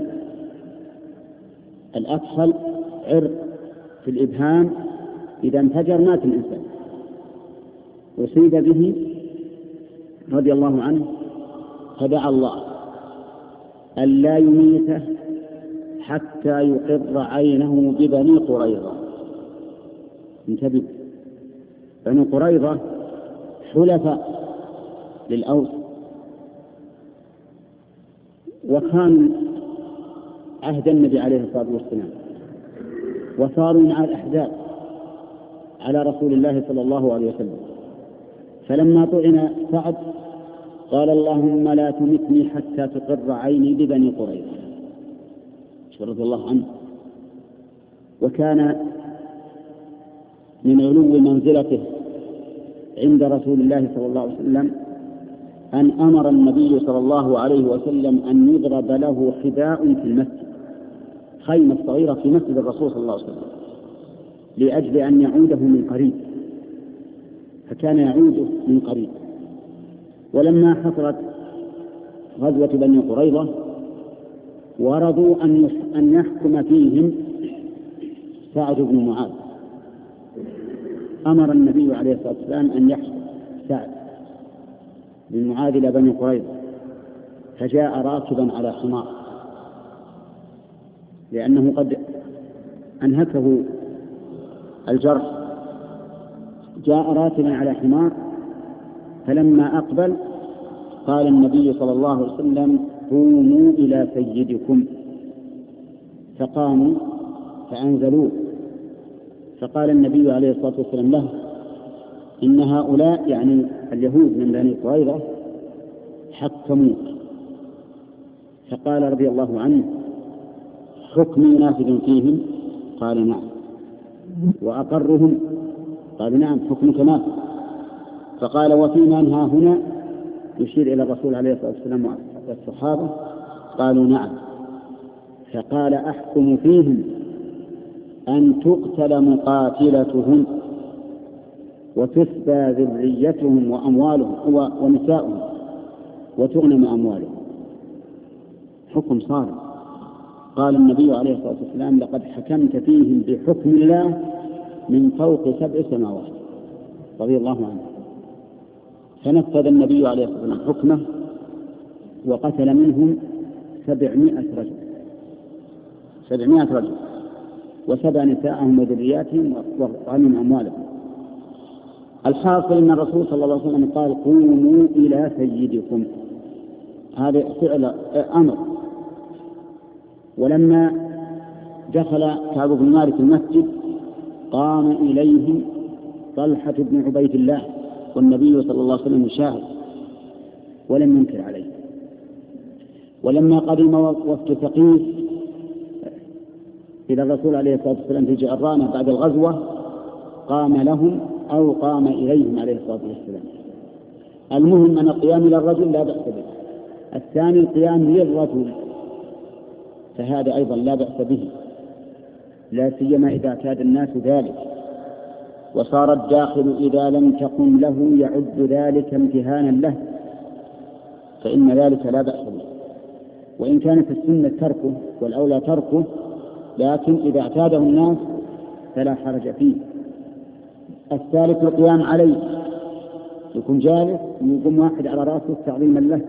الأكحل عرق في الإبهام إذا انفجر مات الإنسان، أصيب به رضي الله عنه، فدعا الله ألا يميته حتى يقر عينه ببني قريظة. انتبه، بني قريظة حلفاء للأوس، وكان عهد النبي عليه الصلاة والسلام، وصاروا مع الأحزاب على رسول الله صلى الله عليه وسلم. فلما طعن سعد قال: اللهم لا تمتني حتى تقر عيني ببني قريظة، رضي الله عنه. وكان من علو منزلته عند رسول الله صلى الله عليه وسلم أن أمر النبي صلى الله عليه وسلم أن يضرب له حذاء في المسجد، خيمة صغيرة في مسجد الرسول صلى الله عليه وسلم، لأجل أن يعوده من قريب، فكان يعوده من قريب. ولما حصلت غزوة بني قريظة ورضوا أن يحكم فيهم سعد بن معاذ، أمر النبي عليه الصلاة والسلام أن يحكم سعد بن معاذ إلى بني قريظة، فجاء راكبا على حمار لأنه قد أنهكه الجرح. جاء راكبا على حمار، فلما أقبل قال النبي صلى الله عليه وسلم: قوموا إلى سيدكم. فقاموا فأنزلوه، فقال النبي عليه الصلاة والسلام له: إن هؤلاء، يعني اليهود من بني قريظة، حكموك. فقال رضي الله عنه: حكمي نافذ فيهم؟ قال: نعم. وأقرهم؟ قال: نعم، حكمك نافذ. فقال: وفي من ها هنا؟ يشير إلى الرسول عليه الصلاة والسلام والصحابة. قالوا: نعم. فقال: أحكم فيهم أن تقتل مقاتلتهم وتسبى ذريتهم وأموالهم ونساؤهم وتغنم أموالهم. حكم صارم. قال النبي عليه الصلاة والسلام: لقد حكمت فيهم بحكم الله من فوق 7 سماوات. رضي الله عنه. فنفذ النبي عليه الصلاة والسلام حكمه، وقتل منهم 700 رجل، 700 رجل، وسبى نساءهم وذرياتهم وغنم أموالهم. الحاصل أن الرسول صلى الله عليه وسلم قال: قوموا إلى سيدكم. هذا فعل أمر. ولما دخل كعب بن مالك المسجد قام إليه طلحة بن عبيد الله، والنبي صلى الله عليه وسلم يشاهد ولم ينكر عليه. ولما قدم وفد ثقيف إلى الرسول عليه الصلاة والسلام في جعرانة بعد الغزوة قام لهم أو قام إليهم عليه الصلاة والسلام. المهم أن القيام إلى الرجل لا بأس به. الثاني القيام للرجل، فهذا أيضا لا بأس به، لا سيما إذا اعتاد الناس ذلك، وصار الداخل إذا لم تقم له يعد ذلك امتهانا له، فإن ذلك لا بأس به. وإن كانت السنة تركه والأولى تركه، لكن إذا اعتاده الناس فلا حرج فيه. الثالث القيام عليه، يكون جالس ويقوم واحد على رأسه تعظيما له،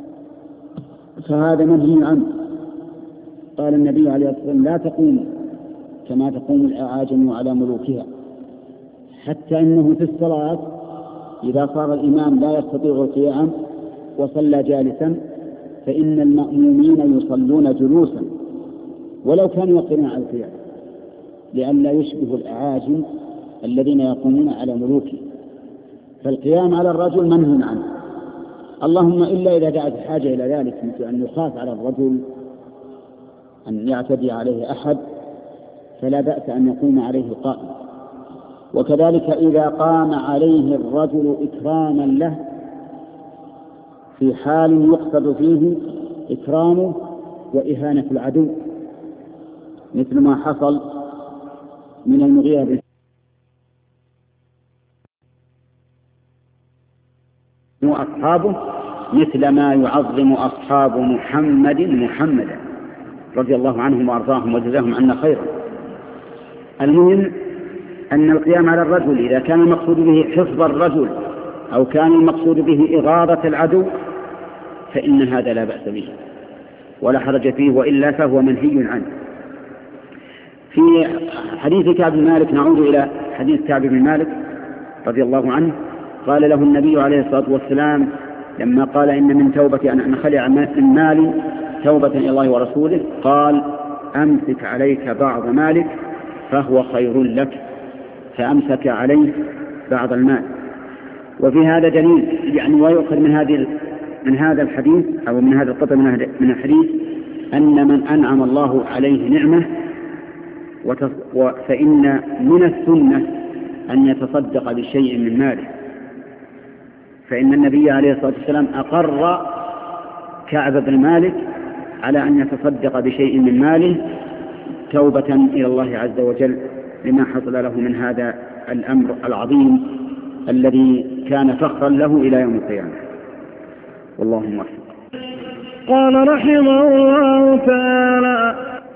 فهذا منهي عنه. قال النبي عليه الصلاة والسلام: لا تقوم كما تقوم الأعاجم على ملوكها. حتى إنه في الصلاة إذا صار الإمام لا يستطيع القيام وصلى جالسا فإن المأمومين يصلون جلوسا ولو كانوا يقدرون على القيام، لئلا يشبه الأعاجم الذين يقومون على ملوكه. فالقيام على الرجل منهي عنه، اللهم إلا إذا دعت الحاجة إلى ذلك، مثل أن يخاف على الرجل أن يعتدي عليه أحد فلا بأس أن يقوم عليه قائم. وكذلك إذا قام عليه الرجل إكراما له في حال يقصد فيه إكرامه وإهانة العدو، مثل ما حصل من المغيرة وأصحابه، مثل ما يعظم أصحاب محمدا رضي الله عنهم وأرضاهم وجزاهم عنا خيرا. المهم أن القيام على الرجل إذا كان المقصود به حفظ الرجل أو كان المقصود به إغاظة العدو فإن هذا لا بأس به ولا حرج فيه، وإلا فهو منهي عنه. في حديث كعب بن مالك، نعود إلى حديث كعب بن مالك رضي الله عنه، قال له النبي عليه الصلاة والسلام لما قال: إن من توبتي أن أنخلع من مالي توبة إلى الله ورسوله، قال: أمسك عليك بعض مالك فهو خير لك، فأمسك عليه بعض المال. وفي هذا دليل يعني ويؤخذ من هذا الحديث أو من هذا القطع من الحديث أن من أنعم الله عليه نعمة فإن من السنة أن يتصدق بشيء من ماله، فإن النبي عليه الصلاة والسلام أقر كعب بن مالك على أن يتصدق بشيء من ماله توبة إلى الله عز وجل لما حصل له من هذا الأمر العظيم الذي كان فخرا له إلى يوم القيامة. والله موفق. قال رحمه الله تعالى: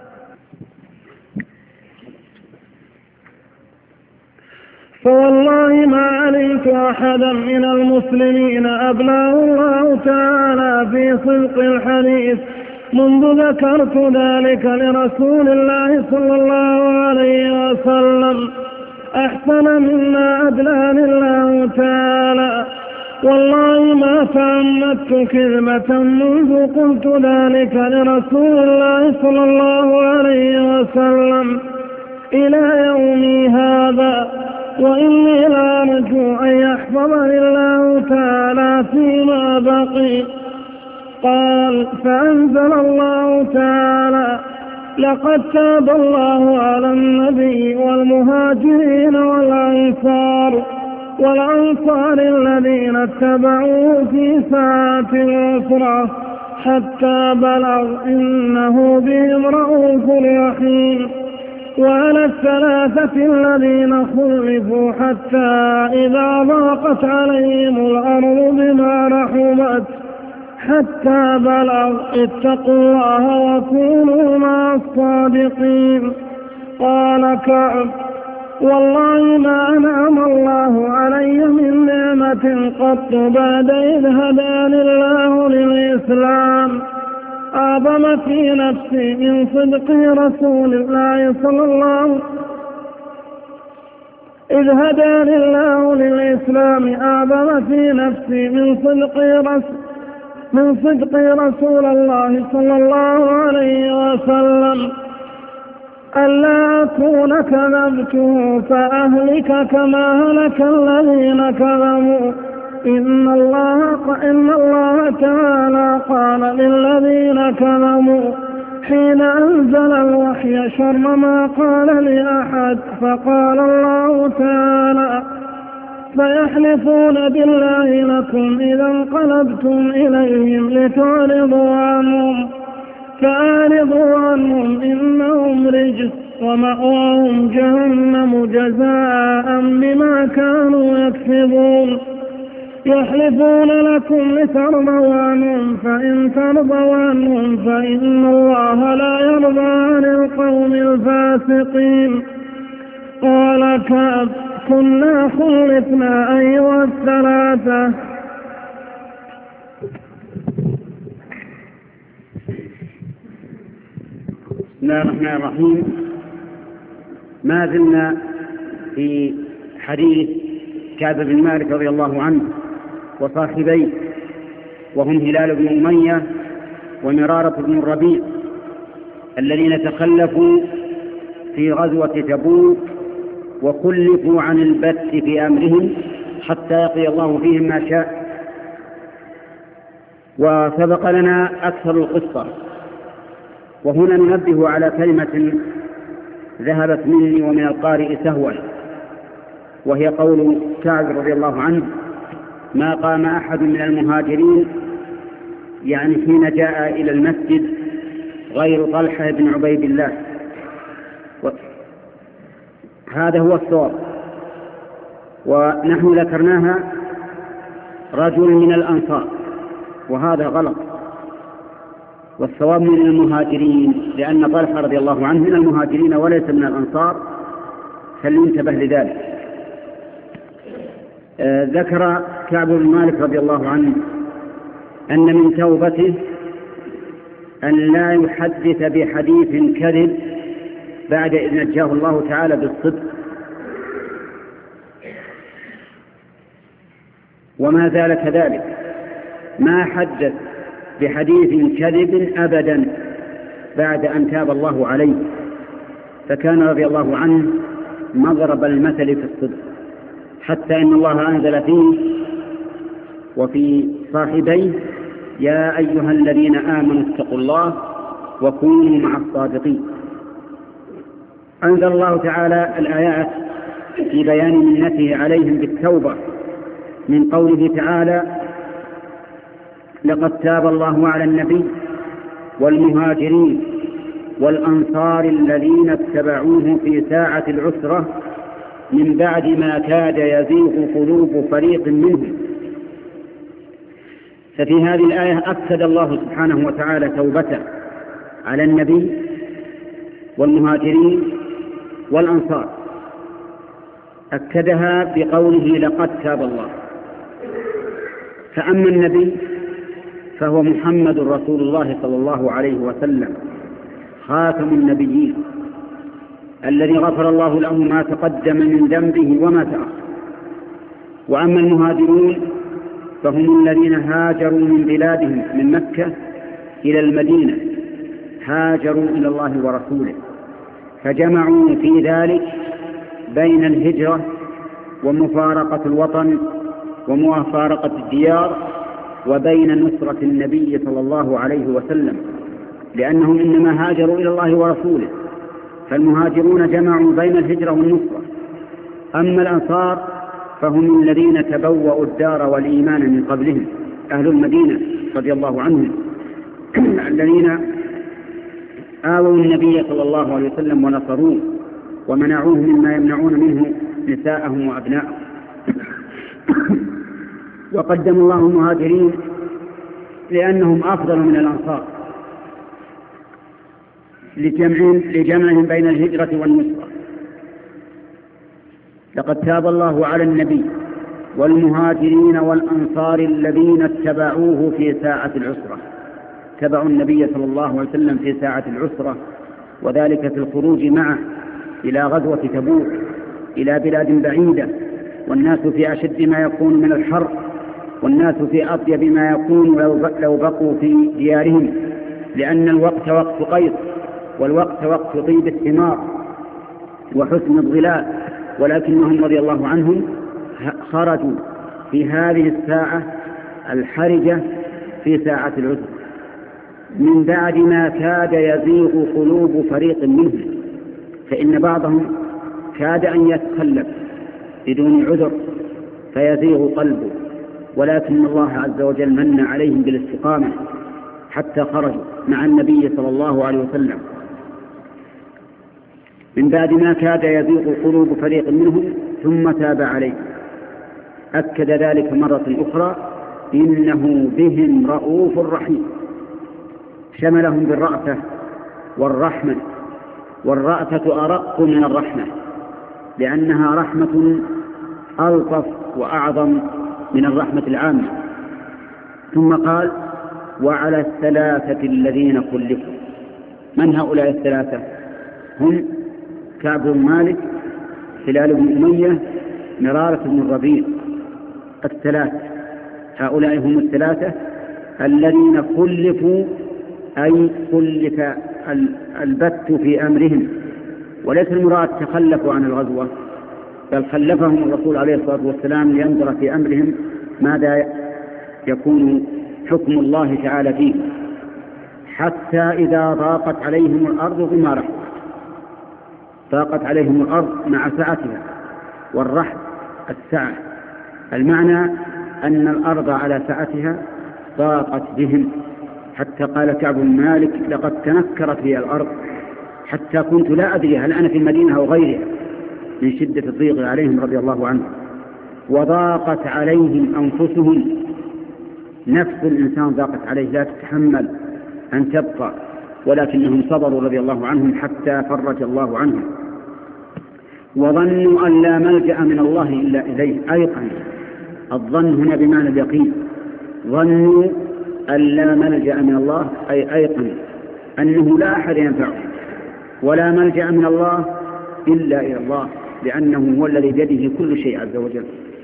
فوالله ما علمت أحدا من المسلمين أبلاه الله تعالى في صدق الحديث منذ ذكرت ذلك لرسول الله صلى الله عليه وسلم أحسن مما أبلاني الله تعالى. والله ما تعمدت كلمة منذ قلت ذلك لرسول الله صلى الله عليه وسلم إلى يومي هذا، وإني لا أرجو أن يحفظني الله تعالى فيما بقي. قال: فأنزل الله تعالى: لقد تاب الله على النبي والمهاجرين والأنصار الذين اتبعوه في ساعة العسرة حتى بلغ إنه بهم رءوف رحيم، وعلى الثلاثة الذين خلفوا حتى إذا ضاقت عليهم الأرض بما رحبت حتى بلغ اتقوا الله وكونوا مع الصادقين. قال كعب: والله ما أنعم الله علي من نعمة قط بعد إذ هداني الله للإسلام أعظم في نفسي من صدق رسول الله صلى الله إذ هداني الله للإسلام أعظم في نفسي من صدق رسول الله صلى الله عليه وسلم ألا أكون كذبته فأهلك كما هلك الذين كذبوا. إن الله تعالى قال للذين كذبوا حين أنزل الوحي شر ما قال لأحد، فقال الله تعالى: فيحلفون بالله لكم إذا انقلبتم إليهم لتعرضوا عنهم فأعرضوا عنهم إنهم رجس ومأواهم جهنم جزاء بما كانوا يكسبون. يحلفون لكم لترضوا عنهم فإن ترضوا عنهم فإن الله لا يرضى عن القوم الفاسقين. قال كعب: كنا خلفنا أيها الثلاثة. بسم الله الرحمن الرحيم. ما زلنا في حديث كعب بن مالك رضي الله عنه وصاحبيه، وهم هلال بن أمية ومرارة بن الربيع، الذين تخلفوا في غزوة تبوك وكلفوا عن البت في أمرهم حتى يقضي الله فيهم ما شاء. وسبق لنا أكثر القصة، وهنا ننبه على كلمة ذهبت مني ومن القارئ سهوا، وهي قول كعب رضي الله عنه: ما قام أحد من المهاجرين، يعني حين جاء إلى المسجد، غير طلحة بن عبيد الله. هذا هو الصواب، ونحن ذكرناها رجل من الأنصار، وهذا غلط، والصواب من المهاجرين، لأن طلحة رضي الله عنه من المهاجرين وليس من الأنصار، فلينتبه لذلك. ذكر كعب بن مالك رضي الله عنه أن من توبته أن لا يحدث بحديث كذب بعد إذ نجاه الله تعالى بالصدق، وما زال كذلك، ما حدث بحديث كذب أبدا بعد أن تاب الله عليه، فكان رضي الله عنه مضرب المثل في الصدق، حتى إن الله أنزل فيه وفي صاحبيه: يا أيها الذين آمنوا اتقوا الله وكونوا مع الصادقين. أنزل الله تعالى الآيات في بيان منته عليهم بالتوبة، من قوله تعالى: لقد تاب الله على النبي والمهاجرين والأنصار الذين اتبعوه في ساعة العسرة من بعد ما كاد يزيغ قلوب فريق منهم. ففي هذه الآية أكد الله سبحانه وتعالى توبته على النبي والمهاجرين والأنصار، أكدها بقوله: لقد تاب الله. فأما النبي فهو محمد رسول الله صلى الله عليه وسلم، خاتم النبيين، الذي غفر الله له ما تقدم من ذنبه وما تأخر. وأما المهاجرون فهم الذين هاجروا من بلادهم من مكة إلى المدينة، هاجروا إلى الله ورسوله، فجمعوا في ذلك بين الهجرة ومفارقة الوطن ومفارقة الديار، وبين نصرة النبي صلى الله عليه وسلم، لأنهم إنما هاجروا إلى الله ورسوله. فالمهاجرون جمعوا بين الهجرة والنصرة. أما الأنصار فهم الذين تبوأوا الدار والإيمان من قبلهم، أهل المدينة رضي الله عنهم، الذين آووا النبي صلى الله عليه وسلم ونصروه ومنعوه مما يمنعون منه نساءهم وأبناءهم. وقدم الله المهاجرين لأنهم أفضل من الأنصار لجمعهم بين الهجرة والنصرة. لقد تاب الله على النبي والمهاجرين والأنصار الذين اتبعوه في ساعة العسرة، اتبعوا النبي صلى الله عليه وسلم في ساعة العسرة، وذلك في الخروج معه إلى غزوة تبوك إلى بلاد بعيدة، والناس في أشد ما يكون من الحر، والناس في أطيب ما يكون لو بقوا في ديارهم، لأن الوقت وقت قيض، والوقت وقت طيب الثمار وحسن الظلال، ولكنهم رضي الله عنهم خرجوا في هذه الساعة الحرجة في ساعة العسر من بعد ما كاد يزيغ قلوب فريق منهم، فإن بعضهم كاد أن يتخلف بدون عذر فيزيغ قلبه، ولكن الله عز وجل من عليهم بالاستقامة حتى خرجوا مع النبي صلى الله عليه وسلم من بعد ما كاد يزيغ قلوب فريق منهم ثم تاب عليه. أكد ذلك مرة أخرى: إنه بهم رؤوف رحيم، شملهم بالرأفة والرحمة، والرأفة أرق من الرحمة، لأنها رحمة ألطف وأعظم من الرحمة العامة. ثم قال وعلى الثلاثة الذين خلفوا. من هؤلاء الثلاثة؟ هم كعب بن مالك، هلال بن أمية، مرارة بن الربيع. الثلاثة هؤلاء هم الثلاثة الذين خلفوا، أي خلف البت في أمرهم، وليس المراد تخلفوا عن الغزوة، بل خلفهم الرسول عليه الصلاة والسلام لينظر في أمرهم ماذا يكون حكم الله تعالى فيه، حتى إذا ضاقت عليهم الأرض بما رحبت. ضاقت عليهم الأرض مع سعتها، والرحب السعة. المعنى أن الأرض على سعتها ضاقت بهم، حتى قال كعب بن مالك لقد تنكرت في الأرض حتى كنت لا أدري هل أنا في المدينة أو غيرها من شدة الضيق عليهم رضي الله عنه. وضاقت عليهم أنفسهم، نفس الإنسان ضاقت عليه لا تتحمل أن تبقى، ولكنهم صبروا رضي الله عنهم حتى فرج الله عنهم. وظنوا أن لا ملجأ من الله إلا إليه. أيقن، الظن هنا بمعنى اليقين. ظنوا أن لا ملجأ من الله، أي أيقن أنه لا أحد ينفعه ولا ملجأ من الله إلا إلى الله، لأنه هو الذي بيده كل شيء عز وجل.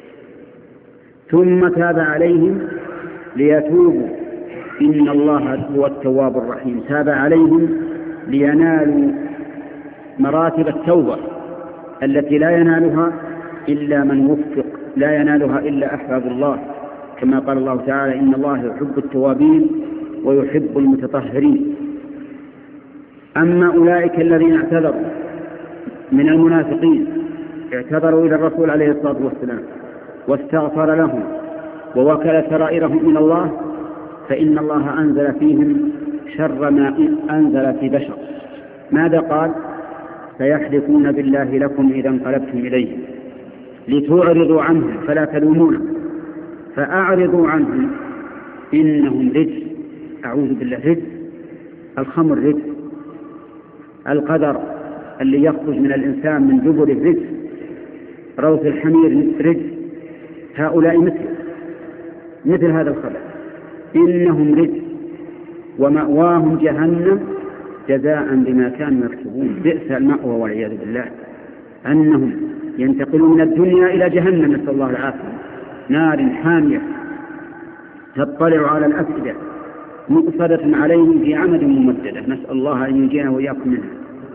ثم تاب عليهم ليتوبوا إن الله هو التواب الرحيم. تاب عليهم لينالوا مراتب التوبة التي لا ينالها إلا من وفق، لا ينالها إلا أحباب الله، كما قال الله تعالى إن الله يحب التوابين ويحب المتطهرين. أما أولئك الذين اعتذروا من المنافقين، اعتذروا إلى الرسول عليه الصلاة والسلام واستغفر لهم ووكل سرائرهم من الله، فإن الله أنزل فيهم شر ما أنزل في بشر. ماذا قال؟ سيحلفون بالله لكم إذا انقلبتم إليهم لتعرضوا عنهم فلا تلومونهم فأعرضوا عنهم إنهم رجس. أعوذ بالله، رجس. الخمر رجس، القدر اللي يخرج من الإنسان من جبر رجس، روث الحمير رجس. هؤلاء مثل هذا الخبر، إنهم رجس ومأواهم جهنم جزاء بما كانوا يكسبون. بئس المأوى والعياذ بالله، أنهم ينتقلون من الدنيا إلى جهنم، نسأل الله العافية، نار حامية تطلع على الأفئدة مؤصدة عليهم في عمد ممددة، نسأل الله أن ينجينا وإياكم منها.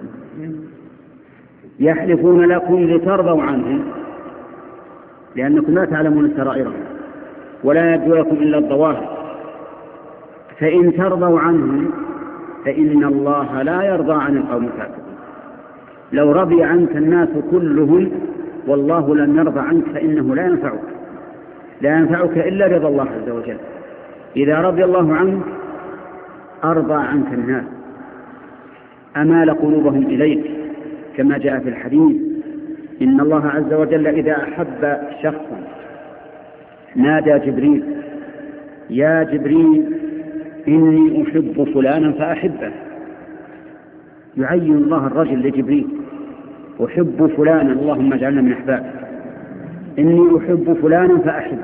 يحلفون لكم لترضوا عنهم لأنكم لا تعلمون سرائرهم ولا يبدو لكم إلا الظواهر، فإن ترضوا عنهم فإن الله لا يرضى عن القوم الكافرين. لو رضي عنك الناس كلهم والله لن يرضى عنك فإنه لا ينفعك إلا رضا الله عز وجل. إذا رضي الله عنك أرضى عنك الناس، أمال قلوبهم إليك، كما جاء في الحديث إن الله عز وجل إذا أحب شخصا نادى جبريل يا جبريل إني أحب فلانا فأحبه. يعين الله الرجل لجبريل أحب فلانا، اللهم اجعلنا من أحبابه، إني أحب فلانا فأحبه،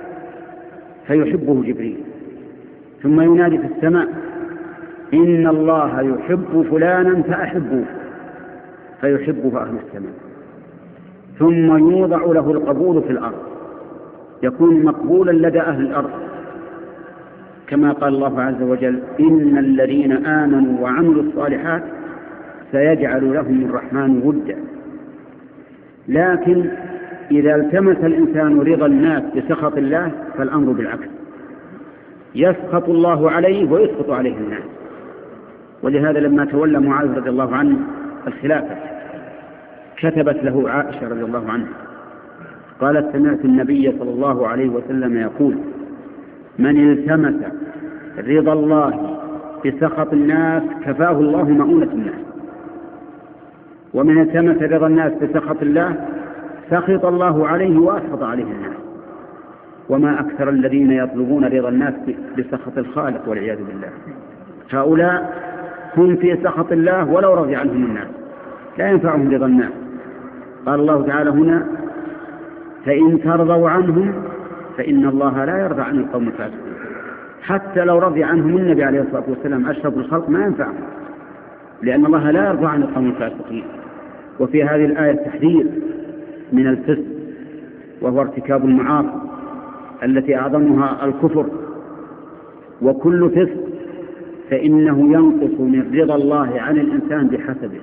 فيحبه جبريل. ثم ينادي في السماء إن الله يحب فلانا فأحبه، فيحبه أهل السماء. ثم يوضع له القبول في الأرض، يكون مقبولا لدى أهل الأرض، كما قال الله عز وجل إن الذين آمنوا وعملوا الصالحات سيجعل لهم الرحمن ودا. لكن إذا التمس الإنسان رضا الناس بسخط الله فالأمر بالعكس، يسخط الله عليه ويسخط عليه الناس. ولهذا لما تولى معاذ رضي الله عنه الخلافة كتبت له عائشة رضي الله عنها قالت سمعت النبي صلى الله عليه وسلم يقول من التمس رضا الله بسخط الناس كفاه الله مؤونة الناس، ومن التمس رضا الناس بسخط الله سخط الله عليه وأسخط عليه الناس. وما أكثر الذين يطلبون رضا الناس بسخط الخالق والعياذ بالله. هؤلاء هم في سخط الله ولو رضي عنهم الناس، لا ينفعهم رضا الناس. قال الله تعالى هنا فإن ترضوا عنهم فإن الله لا يرضى عن القوم الفاسقين. حتى لو رضي عنهم النبي عليه الصلاة والسلام أشرف الخلق ما ينفعهم، لأن الله لا يرضى عن القوم الفاسقين. وفي هذه الآية التحذير من الفسق، وهو ارتكاب المعاصي التي أعظمها الكفر. وكل فسق فإنه ينقص من رضا الله عن الإنسان بحسبه،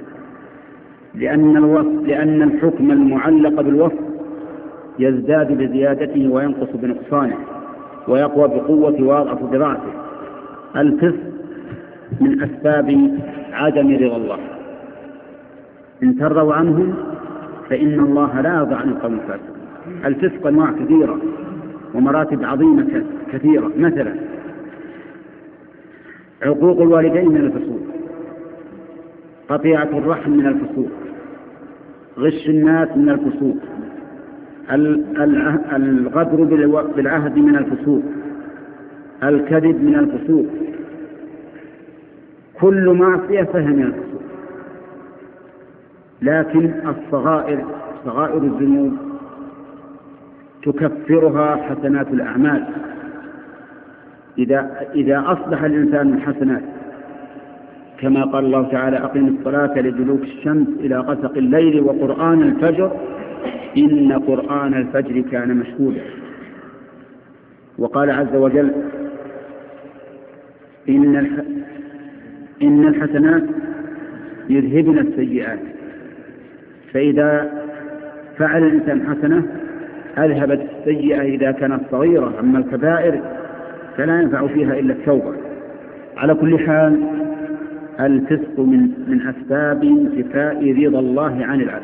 لأن الحكم المعلق بالوصف يزداد بزيادته وينقص بنقصانه، ويقوى بقوة ويضعف بضعفه. الفسق من أسباب عدم رضا الله. إن ترضوا عنهم فإن الله لا يرضى عن القوم الفاسقين. الفسق أنواع كثيرة ومراتب عظيمة كثيرة. مثلا عقوق الوالدين من الفسوق، قطيعة الرحم من الفسوق، غش الناس من الفسوق، الغدر بالعهد من الفسوق، الكذب من الفسوق. كل معصية فهي من الفسوق. لكن صغائر الذنوب تكفرها حسنات الأعمال. إذا أصبح الإنسان من حسنات، كما قال الله تعالى أقم الصلاة لدلوك الشمس إلى غسق الليل وقرآن الفجر إن قرآن الفجر كان مشهودا. وقال عز وجل إن الحسنات يذهبن السيئات. فإذا فعل الإنسان حسنة أذهبت السيئة إذا كانت صغيرة. أما الكبائر فلا ينفع فيها إلا التوبة. على كل حال الفسق من أسباب انتفاء رضا الله عن العبد،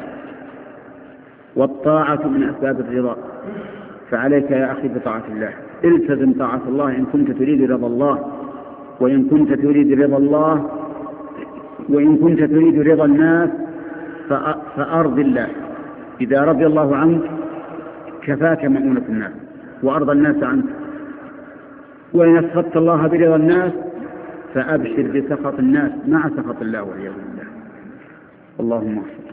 والطاعة من أسباب الرضا. فعليك يا أخي بطاعة الله، التزم طاعة الله إن كنت تريد رضا الله. وإن كنت تريد رضا الله وإن كنت تريد رضا الناس فأرض الله. إذا رضي الله عنك كفاك مؤونة الناس وأرضى الناس عنك. وإن أسخطت الله برضا الناس فأبشر بسخط الناس مع سخط الله والعياذ بالله. اللهم اغفر.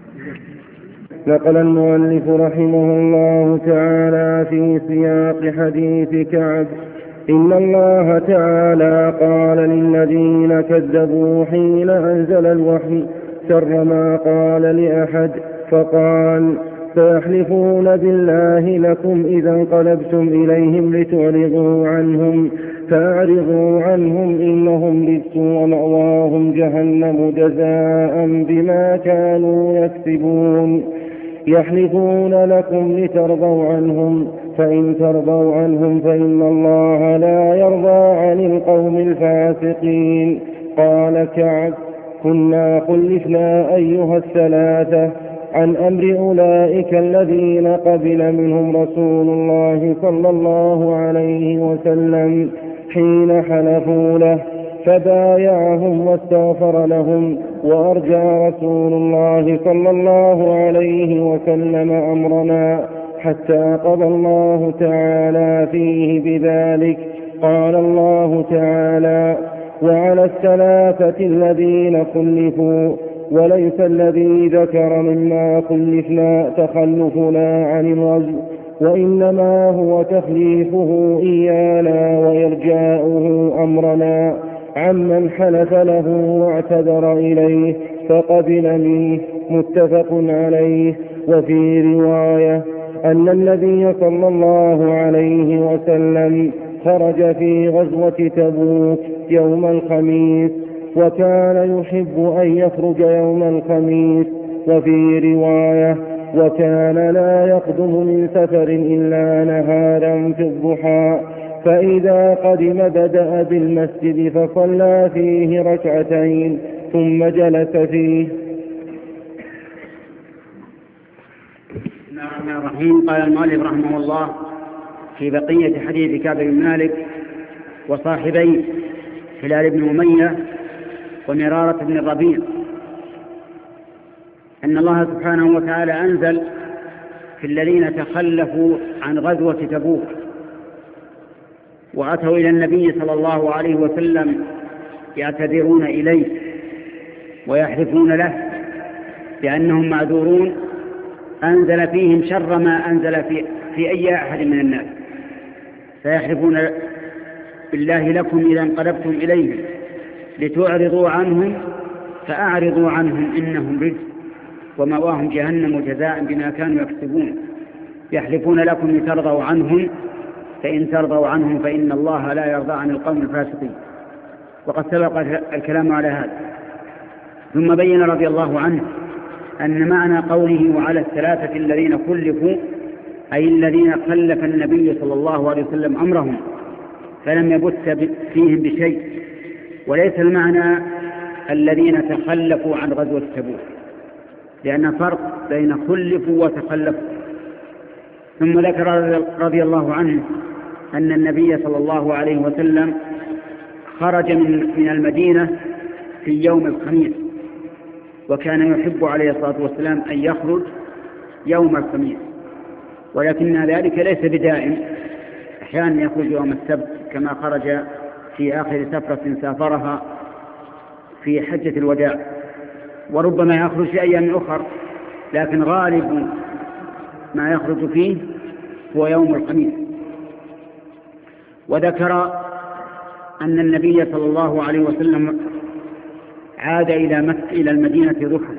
نقل المؤلف رحمه الله تعالى في سياق حديث كعب إن الله تعالى قال للذين كذبوا حين أنزل الوحي شر ما قال لأحد، فقال سيحلفون بالله لكم إذا انقلبتم إليهم لتعرضوا عنهم فأعرضوا عنهم إنهم رجس ومأواهم جهنم جزاء بما كانوا يكسبون. يحلفون لكم لترضوا عنهم فإن ترضوا عنهم فإن الله لا يرضى عن القوم الفاسقين. قال كعب كنا خلفنا أيها الثلاثة عن أمر أولئك الذين قبل منهم رسول الله صلى الله عليه وسلم حين حلفوا له فبايعهم واستغفر لهم، وأرجع رسول الله صلى الله عليه وسلم أمرنا حتى قضى الله تعالى فيه بذلك. قال الله تعالى وعلى الثلاثة الذين خلفوا، وليس الذي ذكر مما خلفنا تخلفنا عن الرجل، وإنما هو تخليفه إيانا وإرجاؤه أمرنا عمن حلف له واعتذر إليه فقبل منه. متفق عليه. وفي رواية أن النبي صلى الله عليه وسلم خرج في غزوة تبوك يوم الخميس، وكان يحب أن يخرج يوم الخميس. وفي رواية وكان لا يقدم من سفر إلا نهارا في الضحى، فإذا قدم بدأ بالمسجد فصلى فيه ركعتين ثم جلس فيه. بسم الله الرحمن الرحيم. قال المؤلف رحمه الله في بقية حديث كعب بن مالك وصاحبيه هلال بن أمية ومرارة بن الربيع أن الله سبحانه وتعالى أنزل في الذين تخلفوا عن غزوة تبوك وأتوا إلى النبي صلى الله عليه وسلم يعتذرون إليه ويحلفون له بأنهم معذورون أنزل فيهم شر ما أنزل في أي أحد من الناس، فيحلفون بالله لكم إذا انقلبتم إليهم لتعرضوا عنهم فأعرضوا عنهم إنهم رجس ومأواهم جهنم جزاء بما كانوا يكسبون. يحلفون لكم لترضوا عنهم فإن ترضوا عنهم فإن الله لا يرضى عن القوم الفاسقين. وقد سبق الكلام على هذا. ثم بين رضي الله عنه أن معنى قوله وعلى الثلاثة الذين خلفوا أي الذين خلف النبي صلى الله عليه وسلم أمرهم فلم يبث فيهم بشيء، وليس المعنى الذين تخلفوا عن غزوة تبوك، لأن فرق بين خلفوا وتخلفوا. ثم ذكر رضي الله عنه أن النبي صلى الله عليه وسلم خرج من المدينة في يوم الخميس، وكان يحب عليه الصلاة والسلام أن يخرج يوم الخميس، ولكن ذلك ليس بدائم، أحيانا يخرج يوم السبت كما خرج في آخر سفرة سافرها في حجة الوداع، وربما يخرج في أيام أخر، لكن غالب ما يخرج فيه هو يوم الخميس. وذكر أن النبي صلى الله عليه وسلم عاد إلى المدينة ضحى،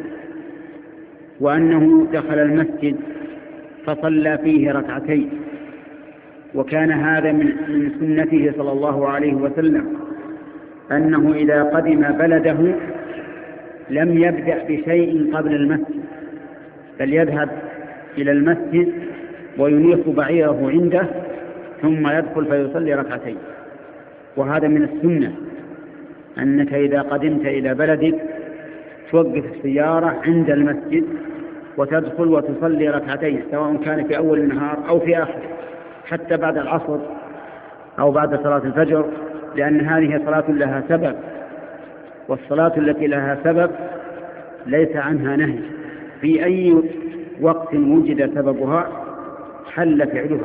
وأنه دخل المسجد فصلى فيه ركعتين، وكان هذا من سنته صلى الله عليه وسلم أنه إذا قدم بلده لم يبدأ بشيء قبل المسجد، بل يذهب إلى المسجد وينيخ بعيره عنده ثم يدخل فيصلي ركعتين. وهذا من السنة أنك إذا قدمت إلى بلدك توقف السيارة عند المسجد وتدخل وتصلي ركعتين، سواء كان في أول النهار أو في آخر، حتى بعد العصر أو بعد صلاة الفجر، لأن هذه صلاة لها سبب، والصلاة التي لها سبب ليس عنها نهي، في أي وقت وجد سببها حل فعلها.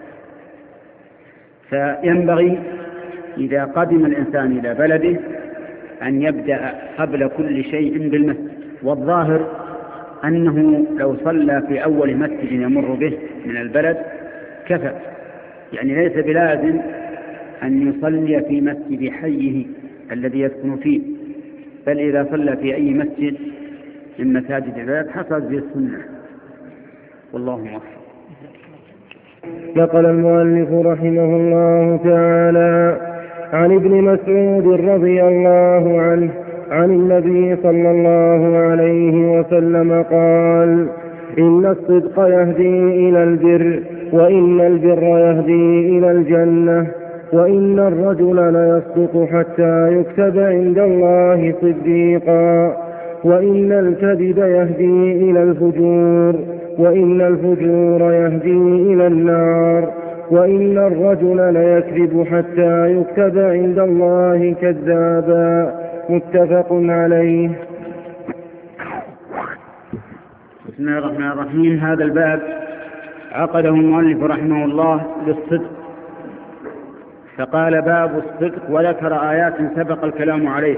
فينبغي إذا قدم الإنسان إلى بلده أن يبدأ قبل كل شيء بالمسجد، والظاهر أنه لو صلى في أول مسجد يمر به من البلد كفى، يعني ليس بلازم أن يصلي في مسجد حيه الذي يسكن فيه، بل إذا صلى في أي مسجد من مساجد البلد حصلت به السنة، والله موفق. نقل المؤلف رحمه الله تعالى عن ابن مسعود رضي الله عنه عن النبي صلى الله عليه وسلم قال: إن الصدق يهدي إلى البر، وإن البر يهدي إلى الجنة، وإن الرجل ليصدق حتى يكتب عند الله صديقا، وإن الكذب يهدي إلى الفجور، وإن الفجور يهدي إلى النار، وإن الرجل ليكذب حتى يكتب عند الله كذابا. متفق عليه. بسم الله الرحمن الرحيم. هذا الباب عقده المؤلف رحمه الله للصدق، فقال باب الصدق، وذكر آيات سبق الكلام عليها.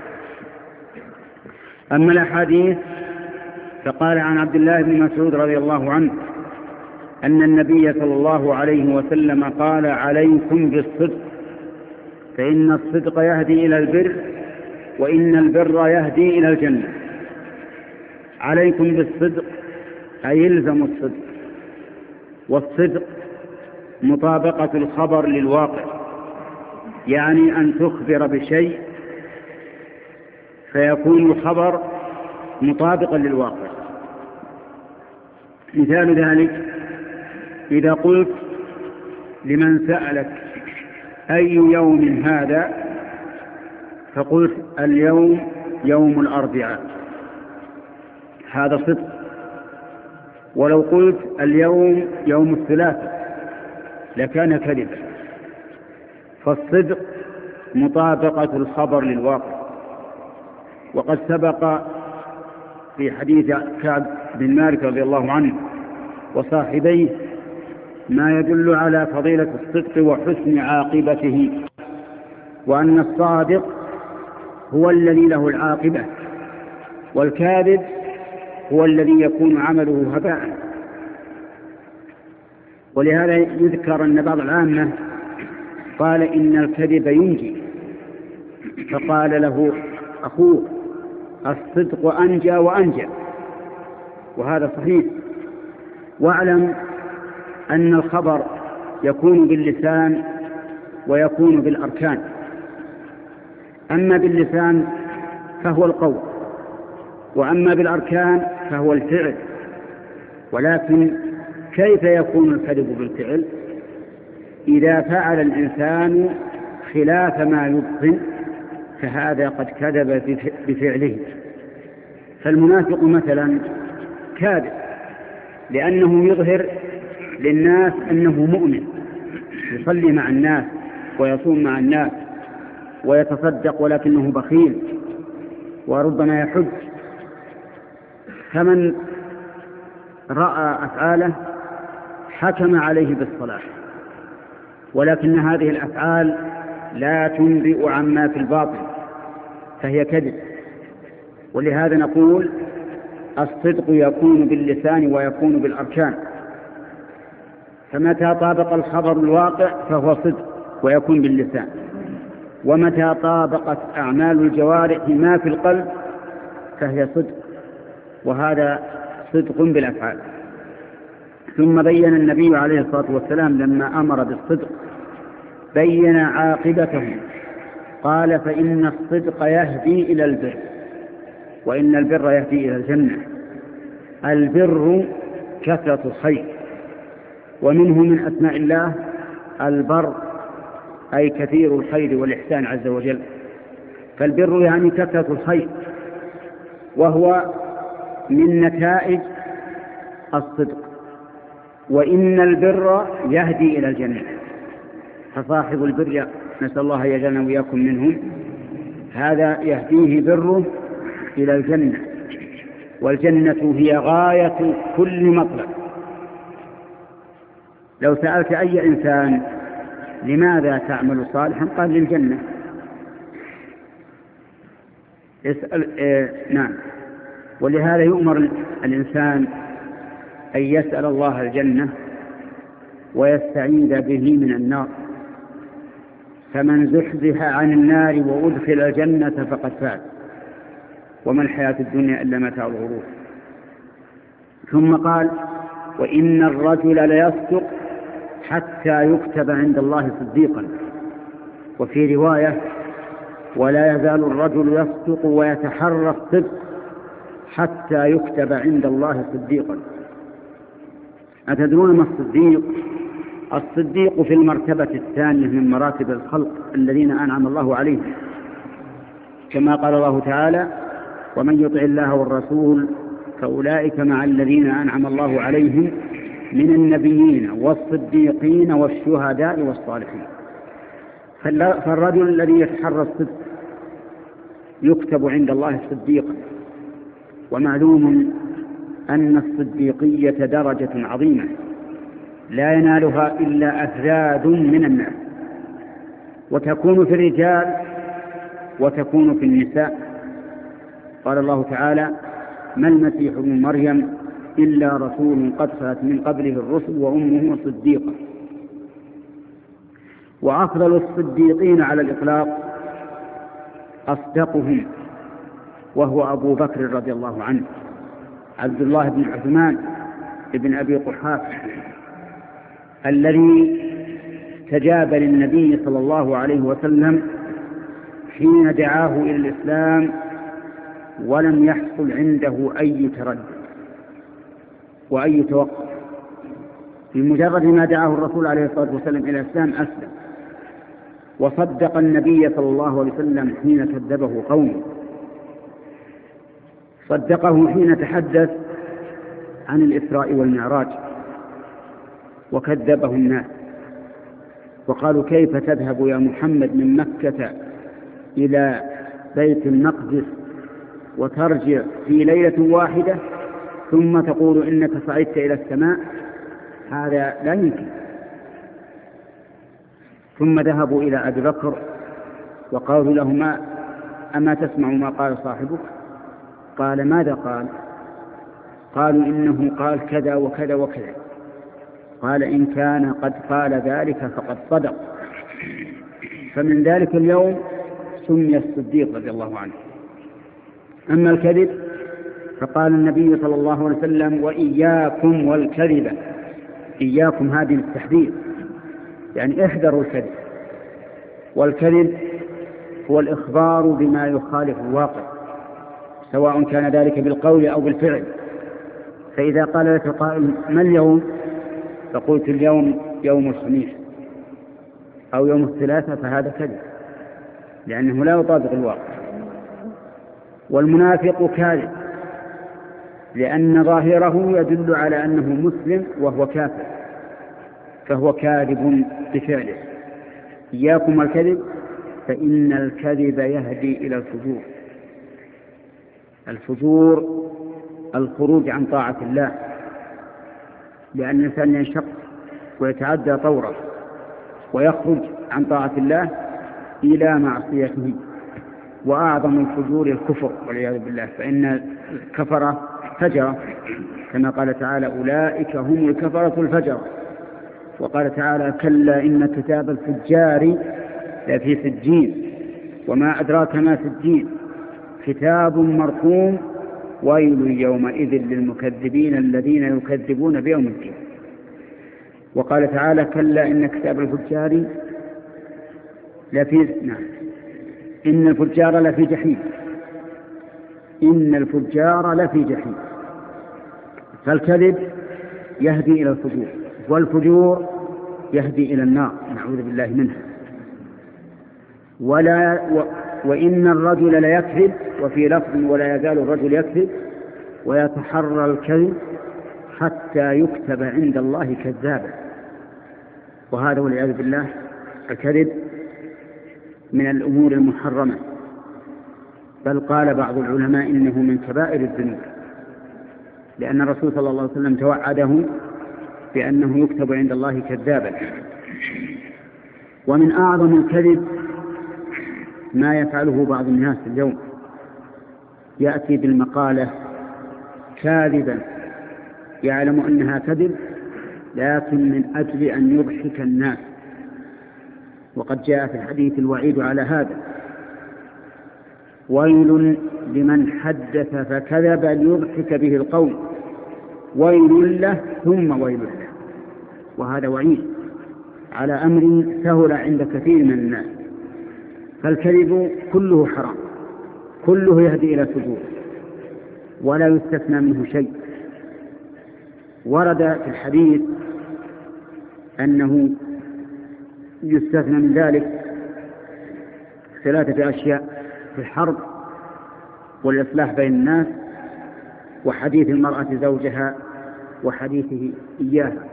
أما الأحاديث فقال عن عبد الله بن مسعود رضي الله عنه أن النبي صلى الله عليه وسلم قال: عليكم بالصدق، فإن الصدق يهدي إلى البر، وإن البر يهدي إلى الجنة. عليكم بالصدق أي يلزم الصدق، والصدق مطابقة الخبر للواقع، يعني أن تخبر بشيء فيكون الخبر مطابقا للواقع. مثال ذلك إذا قلت لمن سألك أي يوم هذا، فقلت اليوم يوم الأربعاء، هذا صدق. ولو قلت اليوم يوم الثلاثاء لكان كذبا. فالصدق مطابقة الخبر للواقع. وقد سبق في حديث كعب بن مالك رضي الله عنه وصاحبيه ما يدل على فضيلة الصدق وحسن عاقبته، وأن الصادق هو الذي له العاقبة، والكاذب هو الذي يكون عمله هباء. ولهذا يذكر أن بعض العامة قال إن الكذب ينجي، فقال له أخوه الصدق أنجى وأنجى، وهذا صحيح. واعلم أن الخبر يكون باللسان ويكون بالأركان. أما باللسان فهو القول، وأما بالأركان فهو الفعل. ولكن كيف يكون الكذب بالفعل؟ إذا فعل الإنسان خلاف ما يبطن فهذا قد كذب بفعله. فالمنافق مثلا كاذب لأنه يظهر للناس أنه مؤمن، يصلي مع الناس ويصوم مع الناس ويتصدق، ولكنه بخيل وربما يحج. فمن رأى أفعاله حكم عليه بالصلاة، ولكن هذه الأفعال لا تنبئ عما في الباطن فهي كذب. ولهذا نقول الصدق يكون باللسان ويكون بالأركان. فمتى طابق الخبر الواقع فهو صدق ويكون باللسان، ومتى طابقت أعمال الجوارح ما في القلب فهي صدق، وهذا صدق بالأفعال. ثم بين النبي عليه الصلاة والسلام لما أمر بالصدق بين عاقبته، قال فإن الصدق يهدي إلى البر، وإن البر يهدي إلى الجنة. البر كثرة الخير، ومنه من أسماء الله البر، أي كثير الخير والإحسان عز وجل. فالبر يعني كثرة الخير، وهو من نتائج الصدق. وإن البر يهدي إلى الجنة، فصاحب البر نسأل الله يجعلنا وإياكم منهم، هذا يهديه بره إلى الجنة، والجنة هي غاية كل مطلب. لو سألت أي إنسان لماذا تعمل صالحا قال للجنة. نعم. ولهذا يؤمر الإنسان أن يسأل الله الجنة ويستعيذ به من النار. فمن زحزح عن النار وأدخل الجنة فقد فاز، وما الحياة الدنيا إلا متاع الغرور. ثم قال وإن الرجل ليصدق حتى يكتب عند الله صديقا. وفي رواية ولا يزال الرجل يصدق ويتحرى الصدق حتى يكتب عند الله صديقا. أتدرون ما الصديق؟ الصديق في المرتبة الثانية من مراتب الخلق الذين أنعم الله عليهم، كما قال الله تعالى ومن يطع الله والرسول فأولئك مع الذين أنعم الله عليهم من النبيين والصديقين والشهداء والصالحين. فالرجل الذي يتحرى الصدق يكتب عند الله صديقا. ومعلوم أن الصديقية درجة عظيمة لا ينالها إلا أفراد من الناس، وتكون في الرجال وتكون في النساء. قال الله تعالى ما المسيح ابن مريم إلا رسول قد خلت من قبله الرسل وأمه صديقة. وأفضل الصديقين على الإطلاق أصدقهم وهو أبو بكر رضي الله عنه، عبد الله بن عثمان بن أبي قحافة، الذي استجاب للنبي صلى الله عليه وسلم حين دعاه إلى الإسلام ولم يحصل عنده أي تردد وأي توقف. بمجرد ما دعاه الرسول عليه الصلاة والسلام إلى الإسلام أسلم، وصدق النبي صلى الله عليه وسلم حين كذبه قومه. صدقه حين تحدث عن الإسراء والمعراج وكذبه الناس، وقالوا كيف تذهب يا محمد من مكة إلى بيت المقدس وترجع في ليلة واحدة ثم تقول إنك صعدت إلى السماء؟ هذا لا يمكن. ثم ذهبوا إلى أبي بكر وقالوا له أما تسمع ما قال صاحبك؟ قال ماذا قال؟ قالوا إنه قال كذا وكذا وكذا. قال إن كان قد قال ذلك فقد صدق. فمن ذلك اليوم سمي الصديق رضي الله عنه. أما الكذب فقال النبي صلى الله عليه وسلم وإياكم والكذب. إياكم هذه التحذير، يعني احذروا الكذب. والكذب هو الإخبار بما يخالف الواقع، سواء كان ذلك بالقول أو بالفعل. فإذا قال لك قائل ما اليوم؟ فقلت اليوم يوم الخميس أو يوم الثلاثاء، فهذا كذب، لأنه لا يطابق الواقع. والمنافق كاذب، لأن ظاهره يدل على أنه مسلم وهو كافر، فهو كاذب بفعله. إياكم الكذب فإن الكذب يهدي إلى الفجور. الفجور الخروج عن طاعة الله، لأن الإنسان ينشق ويتعدى طوره ويخرج عن طاعة الله إلى معصيته. وأعظم الفجور الكفر والعياذ بالله، فإن الكفرة فجرة، كما قال تعالى أولئك هم الكفرة الفجرة. وقال تعالى كلا إن كتاب الفجار لفي سجين وما أدراك ما سجين كتاب مرقوم ويل يومئذ للمكذبين الذين يكذبون بيوم الدين. وقال تعالى كلا إن كتاب الفجار إن الفجار لفي جحيم. إن الفجار لفي جحيم. فالكذب يهدي إلى الفجور، والفجور يهدي إلى النار، نعوذ بالله منها. وإن الرجل ليكذب، وفي لفظ ولا يزال الرجل يكذب ويتحرى الكذب حتى يكتب عند الله كذابا. وهذا والعياذ بالله الكذب من الأمور المحرمة، بل قال بعض العلماء إنه من كبائر الذنوب، لأن الرسول صلى الله عليه وسلم توعده بأنه يكتب عند الله كذابا. ومن أعظم الكذب ما يفعله بعض الناس اليوم، يأتي بالمقالة كاذبا يعلم أنها كذب، لكن من أجل أن يضحك الناس. وقد جاء في الحديث الوعيد على هذا: ويل لمن حدث فكذب ليضحك به القوم، ويل له ثم ويل له. وهذا وعيد على أمر سهل عند كثير من الناس. فالكذب كله حرام، كله يهدي إلى الفجور، ولا يستثنى منه شيء. ورد في الحديث أنه يستثنى من ذلك 3 أشياء: في الحرب، والإصلاح بين الناس، وحديث المرأة زوجها، وحديثه إياها.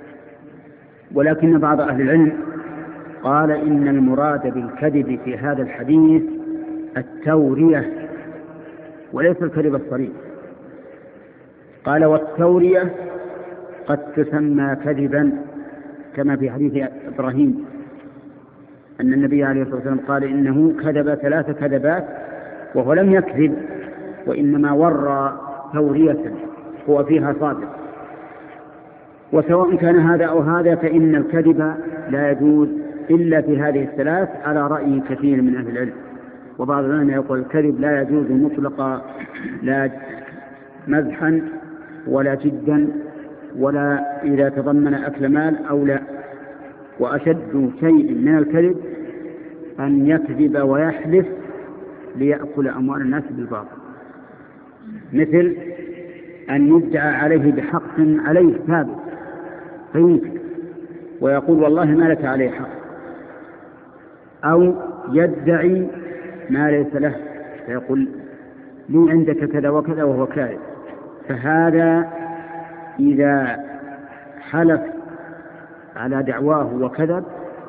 ولكن بعض أهل العلم قال إن المراد بالكذب في هذا الحديث التورية وليس الكذب الصريح. قال والتورية قد تسمى كذبا، كما في حديث إبراهيم أن النبي عليه الصلاة والسلام قال إنه كذب 3 كذبات وهو لم يكذب، وإنما ورى تورية هو فيها صادق. وسواء كان هذا أو هذا فإن الكذب لا يجوز إلا في هذه ال3 على رأي كثير من أهل العلم. وبعض العلماء يقول الكذب لا يجوز مطلقا، لا مزحا ولا جدا ولا إذا تضمن أكل مال أو لا. وأشد شيء من الكذب أن يكذب ويحلف ليأكل أموال الناس بالباطل، مثل أن يدعى عليه بحق عليه ثابت فينكر ويقول والله ما لك عليه حق، أو يدعي ما ليس له فيقول لي عندك كذا وكذا وهو كاذب. فهذا إذا حلف على دعواه وكذب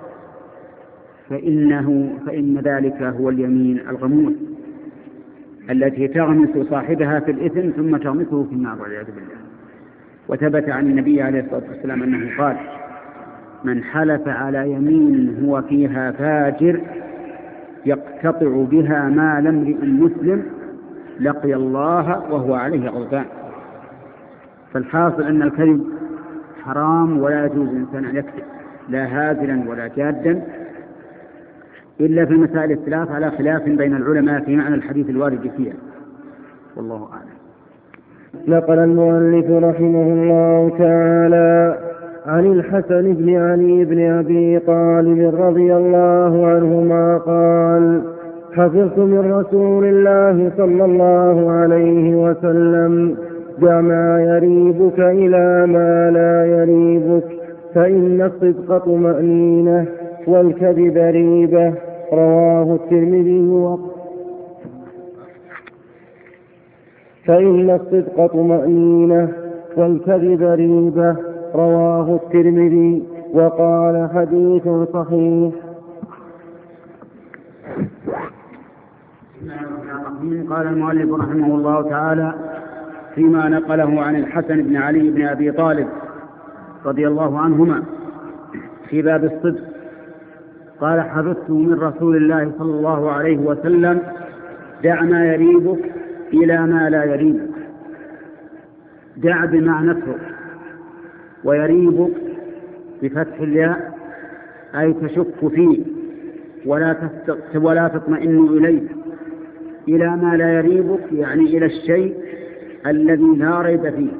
فإن ذلك هو اليمين الغموس التي تغمس صاحبها في الإثم ثم تغمسه في النار والعياذ بالله. وثبت عن النبي عليه الصلاة والسلام أنه قال: من حلف على يمين هو فيها فاجر يقتطع بها مال امرئ مسلم لقي الله وهو عليه غضبان. فالحاصل أن الكذب حرام ولا يجوز الإنسان أن يكذب لا هازلا ولا جادا إلا في المسائل الثلاث على خلاف بين العلماء في معنى الحديث الوارد فيها، والله أعلم. نقل المؤلف رحمه الله تعالى عن الحسن بن علي بن أبي طالب رضي الله عنهما قال: حفظت من رسول الله صلى الله عليه وسلم: دع ما يريبك إلى ما لا يريبك، فإن الصدق طمأنينة والكذب ريبة. رواه الترمذي. فإن الصدق طمأنينة والكذب ريبة. رواه الترمذي وقال: حديث صحيح. قال المؤلف رحمه الله تعالى فيما نقله عن الحسن بن علي بن أبي طالب رضي الله عنهما في باب الصدق قال: حفظت من رسول الله صلى الله عليه وسلم: دع ما يريبك إلى ما لا يريبك. دع بمعنى اترك، ويريبك بفتح الياء أي تشك فيه ولا تطمئن إليه. إلى ما لا يريبك يعني إلى الشيء الذي لا ريب فيه.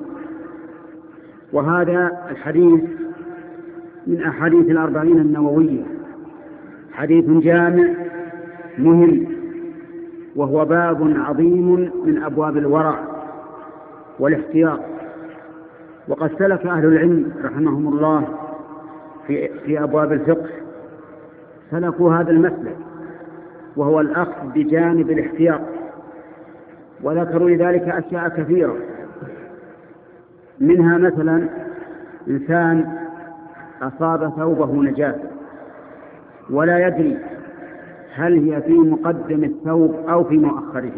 وهذا الحديث من أحاديث الأربعين النووية، حديث جامع مهم، وهو باب عظيم من أبواب الورع والاحتياط. وقد سلك أهل العلم رحمهم الله في أبواب الفقه سلكوا هذا المسلك، وهو الأخذ بجانب الاحتياط، وذكروا لذلك أشياء كثيرة. منها مثلا إنسان أصاب ثوبه نجاسة ولا يدري هل هي في مقدم الثوب أو في مؤخره.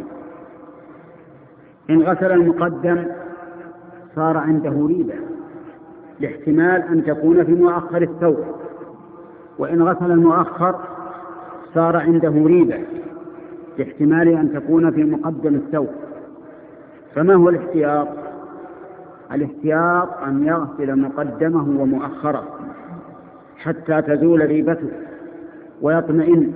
إن غسل المقدم صار عنده ريبة لاحتمال أن تكون في مؤخر الثوب، وإن غسل المؤخر صار عنده ريبة لاحتمال أن تكون في مقدم الثوب. فما هو الاحتياط؟ الاحتياط أن يغسل مقدمه ومؤخره حتى تزول ريبته ويطمئن.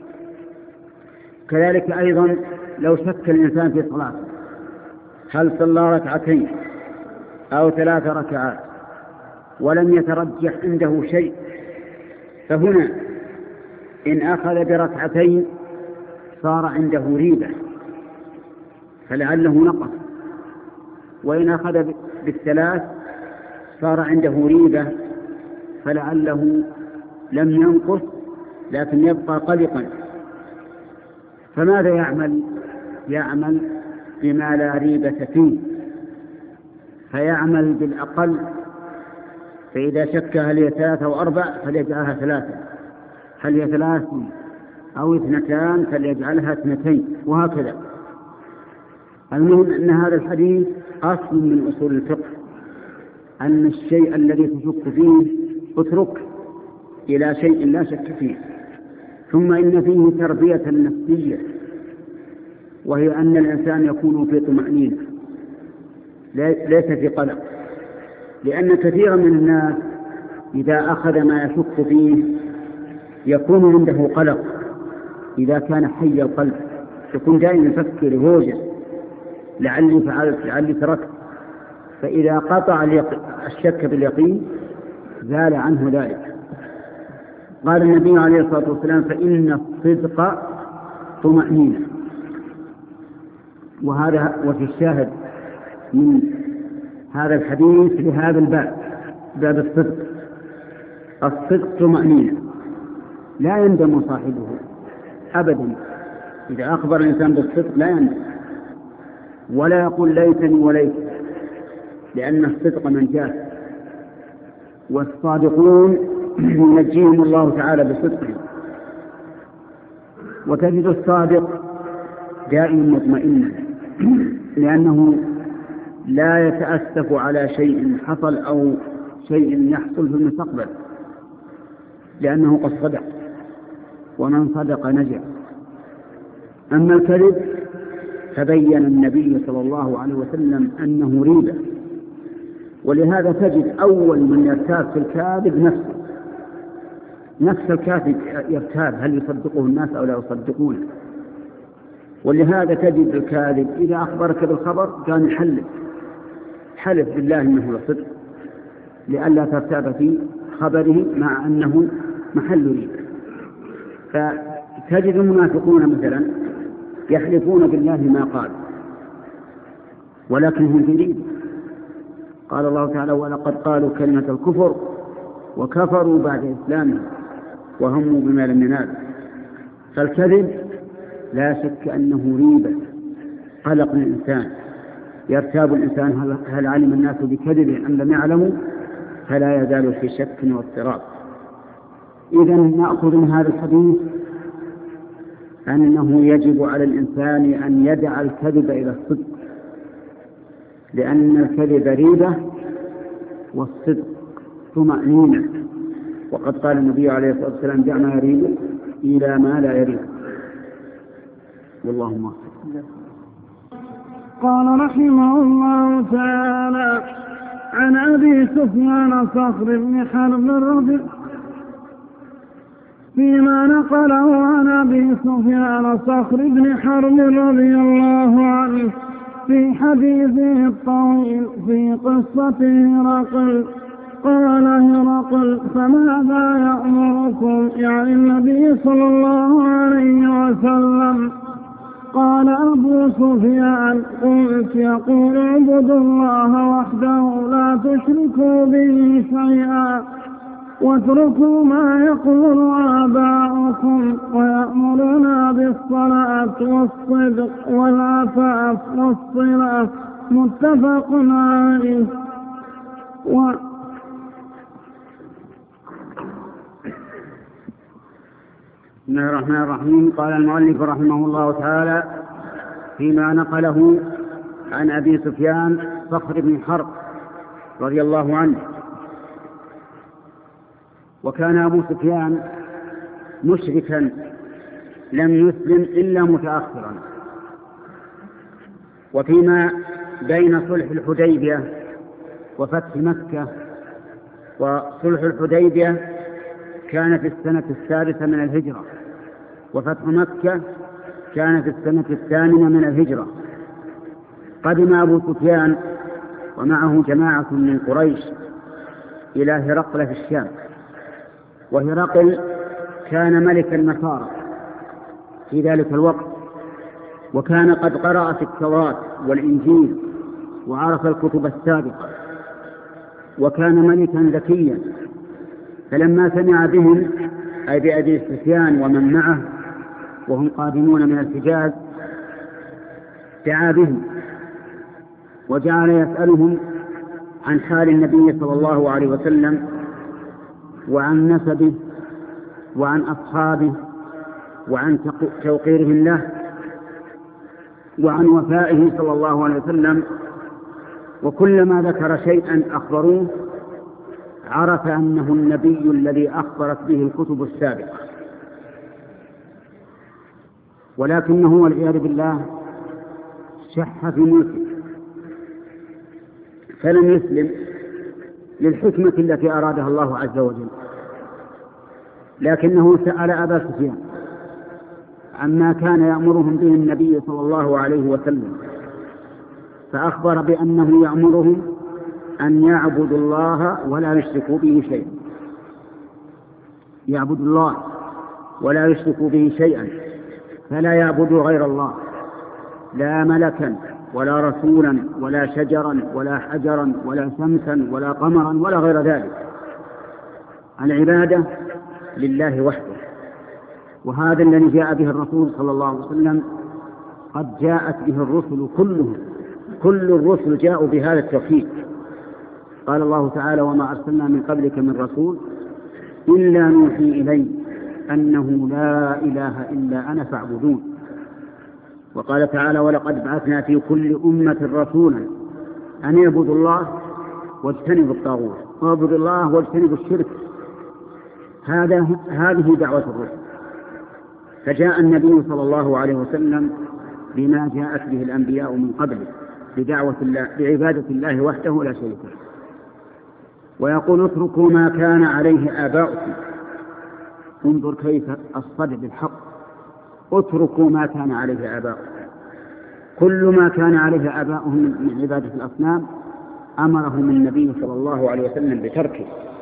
كذلك أيضا لو شك الإنسان في صلاته هل صلى ركعتين أو 3 ركعات ولم يترجح عنده شيء، فهنا إن أخذ بركعتين صار عنده ريبة فلعله نقص، وإن أخذ بالثلاث صار عنده ريبة فلعله لم ينقص لكن يبقى قلقا. فماذا يعمل؟ يعمل بما لا ريبة فيه، فيعمل بالأقل. فإذا شك هل هي 3 أو 4 فليجعلها 3، هل هي 3 أو 2 فليجعلها 2، وهكذا. المهم أن هذا الحديث أصل من أصول الفقه، أن الشيء الذي تشك فيه اترك إلى شيء لا شك فيه. ثم إن فيه تربية نفسية، وهي أن الإنسان يكون في طمأنينة ليس في قلق، لأن كثيرا من الناس إذا أخذ ما يشك فيه يكون عنده قلق. إذا كان حي القلب يكون دائما يفكر يهوجس لعلي فعلت لعلي تركت، فإذا قطع الشك باليقين زال عنه ذلك. قال النبي عليه الصلاة والسلام: فإن الصدق طمأنينة. وفي الشاهد من هذا الحديث لهذا الباب، باب الصدق: الصدق طمأنينة، لا يندم صاحبه أبدا. إذا أخبر الإنسان بالصدق لا يندم ولا يقول ليتني وليت، لأن الصدق منجاة، والصادقون ينجيهم الله تعالى بصدقهم. وتجد الصادق دائما مطمئنا، لأنه لا يتأسف على شيء حصل أو شيء يحصل في المستقبل، لأنه قد صدق، ومن صدق نجا. أما الكذب فبين النبي صلى الله عليه وسلم أنه ريبة، ولهذا تجد أول من يرتاب في الكاذب نفس الكاذب يرتاب هل يصدقه الناس أو لا يصدقونه. ولهذا تجد الكاذب إذا أخبرك بالخبر كان حلف بالله إنه لصدق لئلا ترتاب في خبره مع أنه محل ريب. فتجد المنافقون مثلا يحلفون بالله ما قال ولكنهم في ريب. قال الله تعالى ولقد قالوا كلمة الكفر وكفروا بعد إسلامهم وهموا بما لم ينالوا. فالكذب لا شك أنه ريبة قلق الإنسان، يرتاب الإنسان هل علم الناس بكذبه أم لم يعلموا، فلا يزال في شك واضطراب. إذن نأخذ من هذا الحديث أنه يجب على الإنسان أن يدع الكذب إلى الصدق، لأن الكذب ريبة والصدق طمأنينة، وقد قال النبي عليه الصلاة والسلام دع ما يريب إلى ما لا يريب. والله موفق. قال رحمه الله تعالى عن أبي سفيان صخر بن حرب رضي فيما نقله عن أبي سفيان صخر بن حرب رضي الله عنه في حديثه الطويل في قصة هرقل. قال هرقل فماذا يأمركم يعني النبي صلى الله عليه وسلم؟ قال أبو سفيان قلت يقول اعبدوا الله وحده لا تشركوا به شيئا واتركوا ما يقول آباؤكم ويأمرنا بالصلاة والصدق والعفاف والصلاة. متفق عليه. بسم الله الرحمن الرحيم. قال المؤلف رحمه الله تعالى فيما نقله عن أبي سفيان صخر بن حرب رضي الله عنه. وكان أبو سفيان مشركا لم يسلم إلا متأخرا، وفيما بين صلح الحديبية وفتح مكة، وصلح الحديبية كان في السنة 6 من الهجرة، وفتح مكة كان في السنة 8 من الهجرة. قدم أبو سفيان ومعه جماعة من قريش إلى هرقل في الشام، وهرقل كان ملك النصارى في ذلك الوقت، وكان قد قرأ في التوراة والإنجيل وعرف الكتب السابقة، وكان ملكا ذكيا. فلما سمع بهم أي بأبي سفيان ومن معه وهم قادمون من الحجاز دعا بهم وجعل يسألهم عن حال النبي صلى الله عليه وسلم وعن نسبه وعن أصحابه وعن توقيرهم له وعن وفائه صلى الله عليه وسلم. وكلما ذكر شيئا أخبروه عرف أنه النبي الذي أخبرت به الكتب السابقة، ولكنه والعياذ بالله شح في ملكه فلم يسلم للحكمة التي أرادها الله عز وجل. لكنه سأل أبا سفيان عما كان يأمرهم به النبي صلى الله عليه وسلم، فأخبر بأنه يأمرهم أن يعبدوا الله ولا يشركوا به شيئا، يعبدوا الله ولا يشركوا به شيئا، فلا يعبدوا غير الله، لا ملكا ولا رسولا ولا شجرا ولا حجرا ولا شمسا ولا قمرا ولا غير ذلك. العبادة لله وحده. وهذا الذي جاء به الرسول صلى الله عليه وسلم قد جاءت به الرسل كلهم، كل الرسل جاءوا بهذا التوحيد. قال الله تعالى وما أرسلنا من قبلك من رسول إلا نوحي إليه أنه لا إله إلا أنا فاعبدون. وقال تعالى ولقد بعثنا في كل أمة رسولا أن يعبدوا الله واجتنبوا الطاغوت، اعبدوا الله واجتنبوا الشرك. هذه دعوة الرسل. فجاء النبي صلى الله عليه وسلم بما جاءت به الأنبياء من قبله، بدعوة الله، بعبادة الله وحده لا شريك له. ويقول اتركوا ما كان عليه آباؤكم. انظر كيف الصدع بالحق. اتركوا ما كان عليه آباؤكم. كل ما كان عليه آباؤهم من عبادة الأصنام أمرهم النبي صلى الله عليه وسلم بتركه.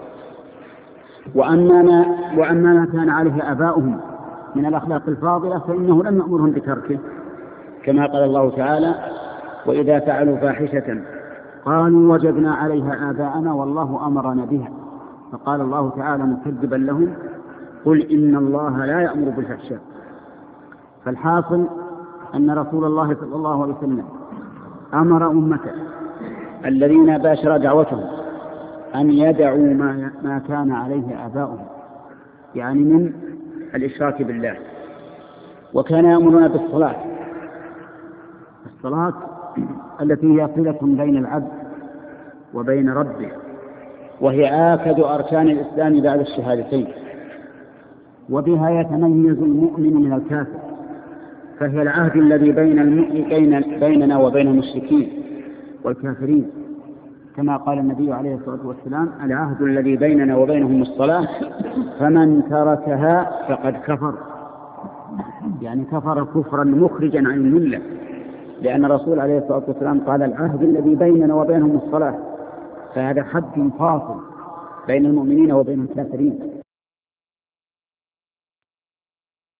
وأما ما كان عليه آباؤهم من الأخلاق الفاضلة فإنه لم يأمرهم بتركه، كما قال الله تعالى: وإذا فعلوا فاحشة قالوا وجدنا عليها آباءنا والله أمرنا بها. فقال الله تعالى مكذبا لهم: قل إن الله لا يأمر بالفحشاء. فالحاصل أن رسول الله صلى الله عليه وسلم أمر أمته الذين باشر دعوتهم أن يدعوا ما كان عليه آباؤهم، يعني من الإشراك بالله. وكان يأمرنا بالصلاة، الصلاة التي هي صلة بين العبد وبين ربه، وهي آكد أركان الإسلام بعد الشهادتين، وبها يتميز المؤمن من الكافر، فهي العهد الذي بيننا وبين المشركين والكافرين، كما قال النبي عليه الصلاة والسلام: العهد الذي بيننا وبينهم الصلاة فمن تركها فقد كفر، يعني كفر كفرا مخرجا عن الملة، لأن الرسول عليه الصلاة والسلام قال: العهد الذي بيننا وبينهم الصلاة، فهذا حد فاصل بين المؤمنين وبين الكافرين.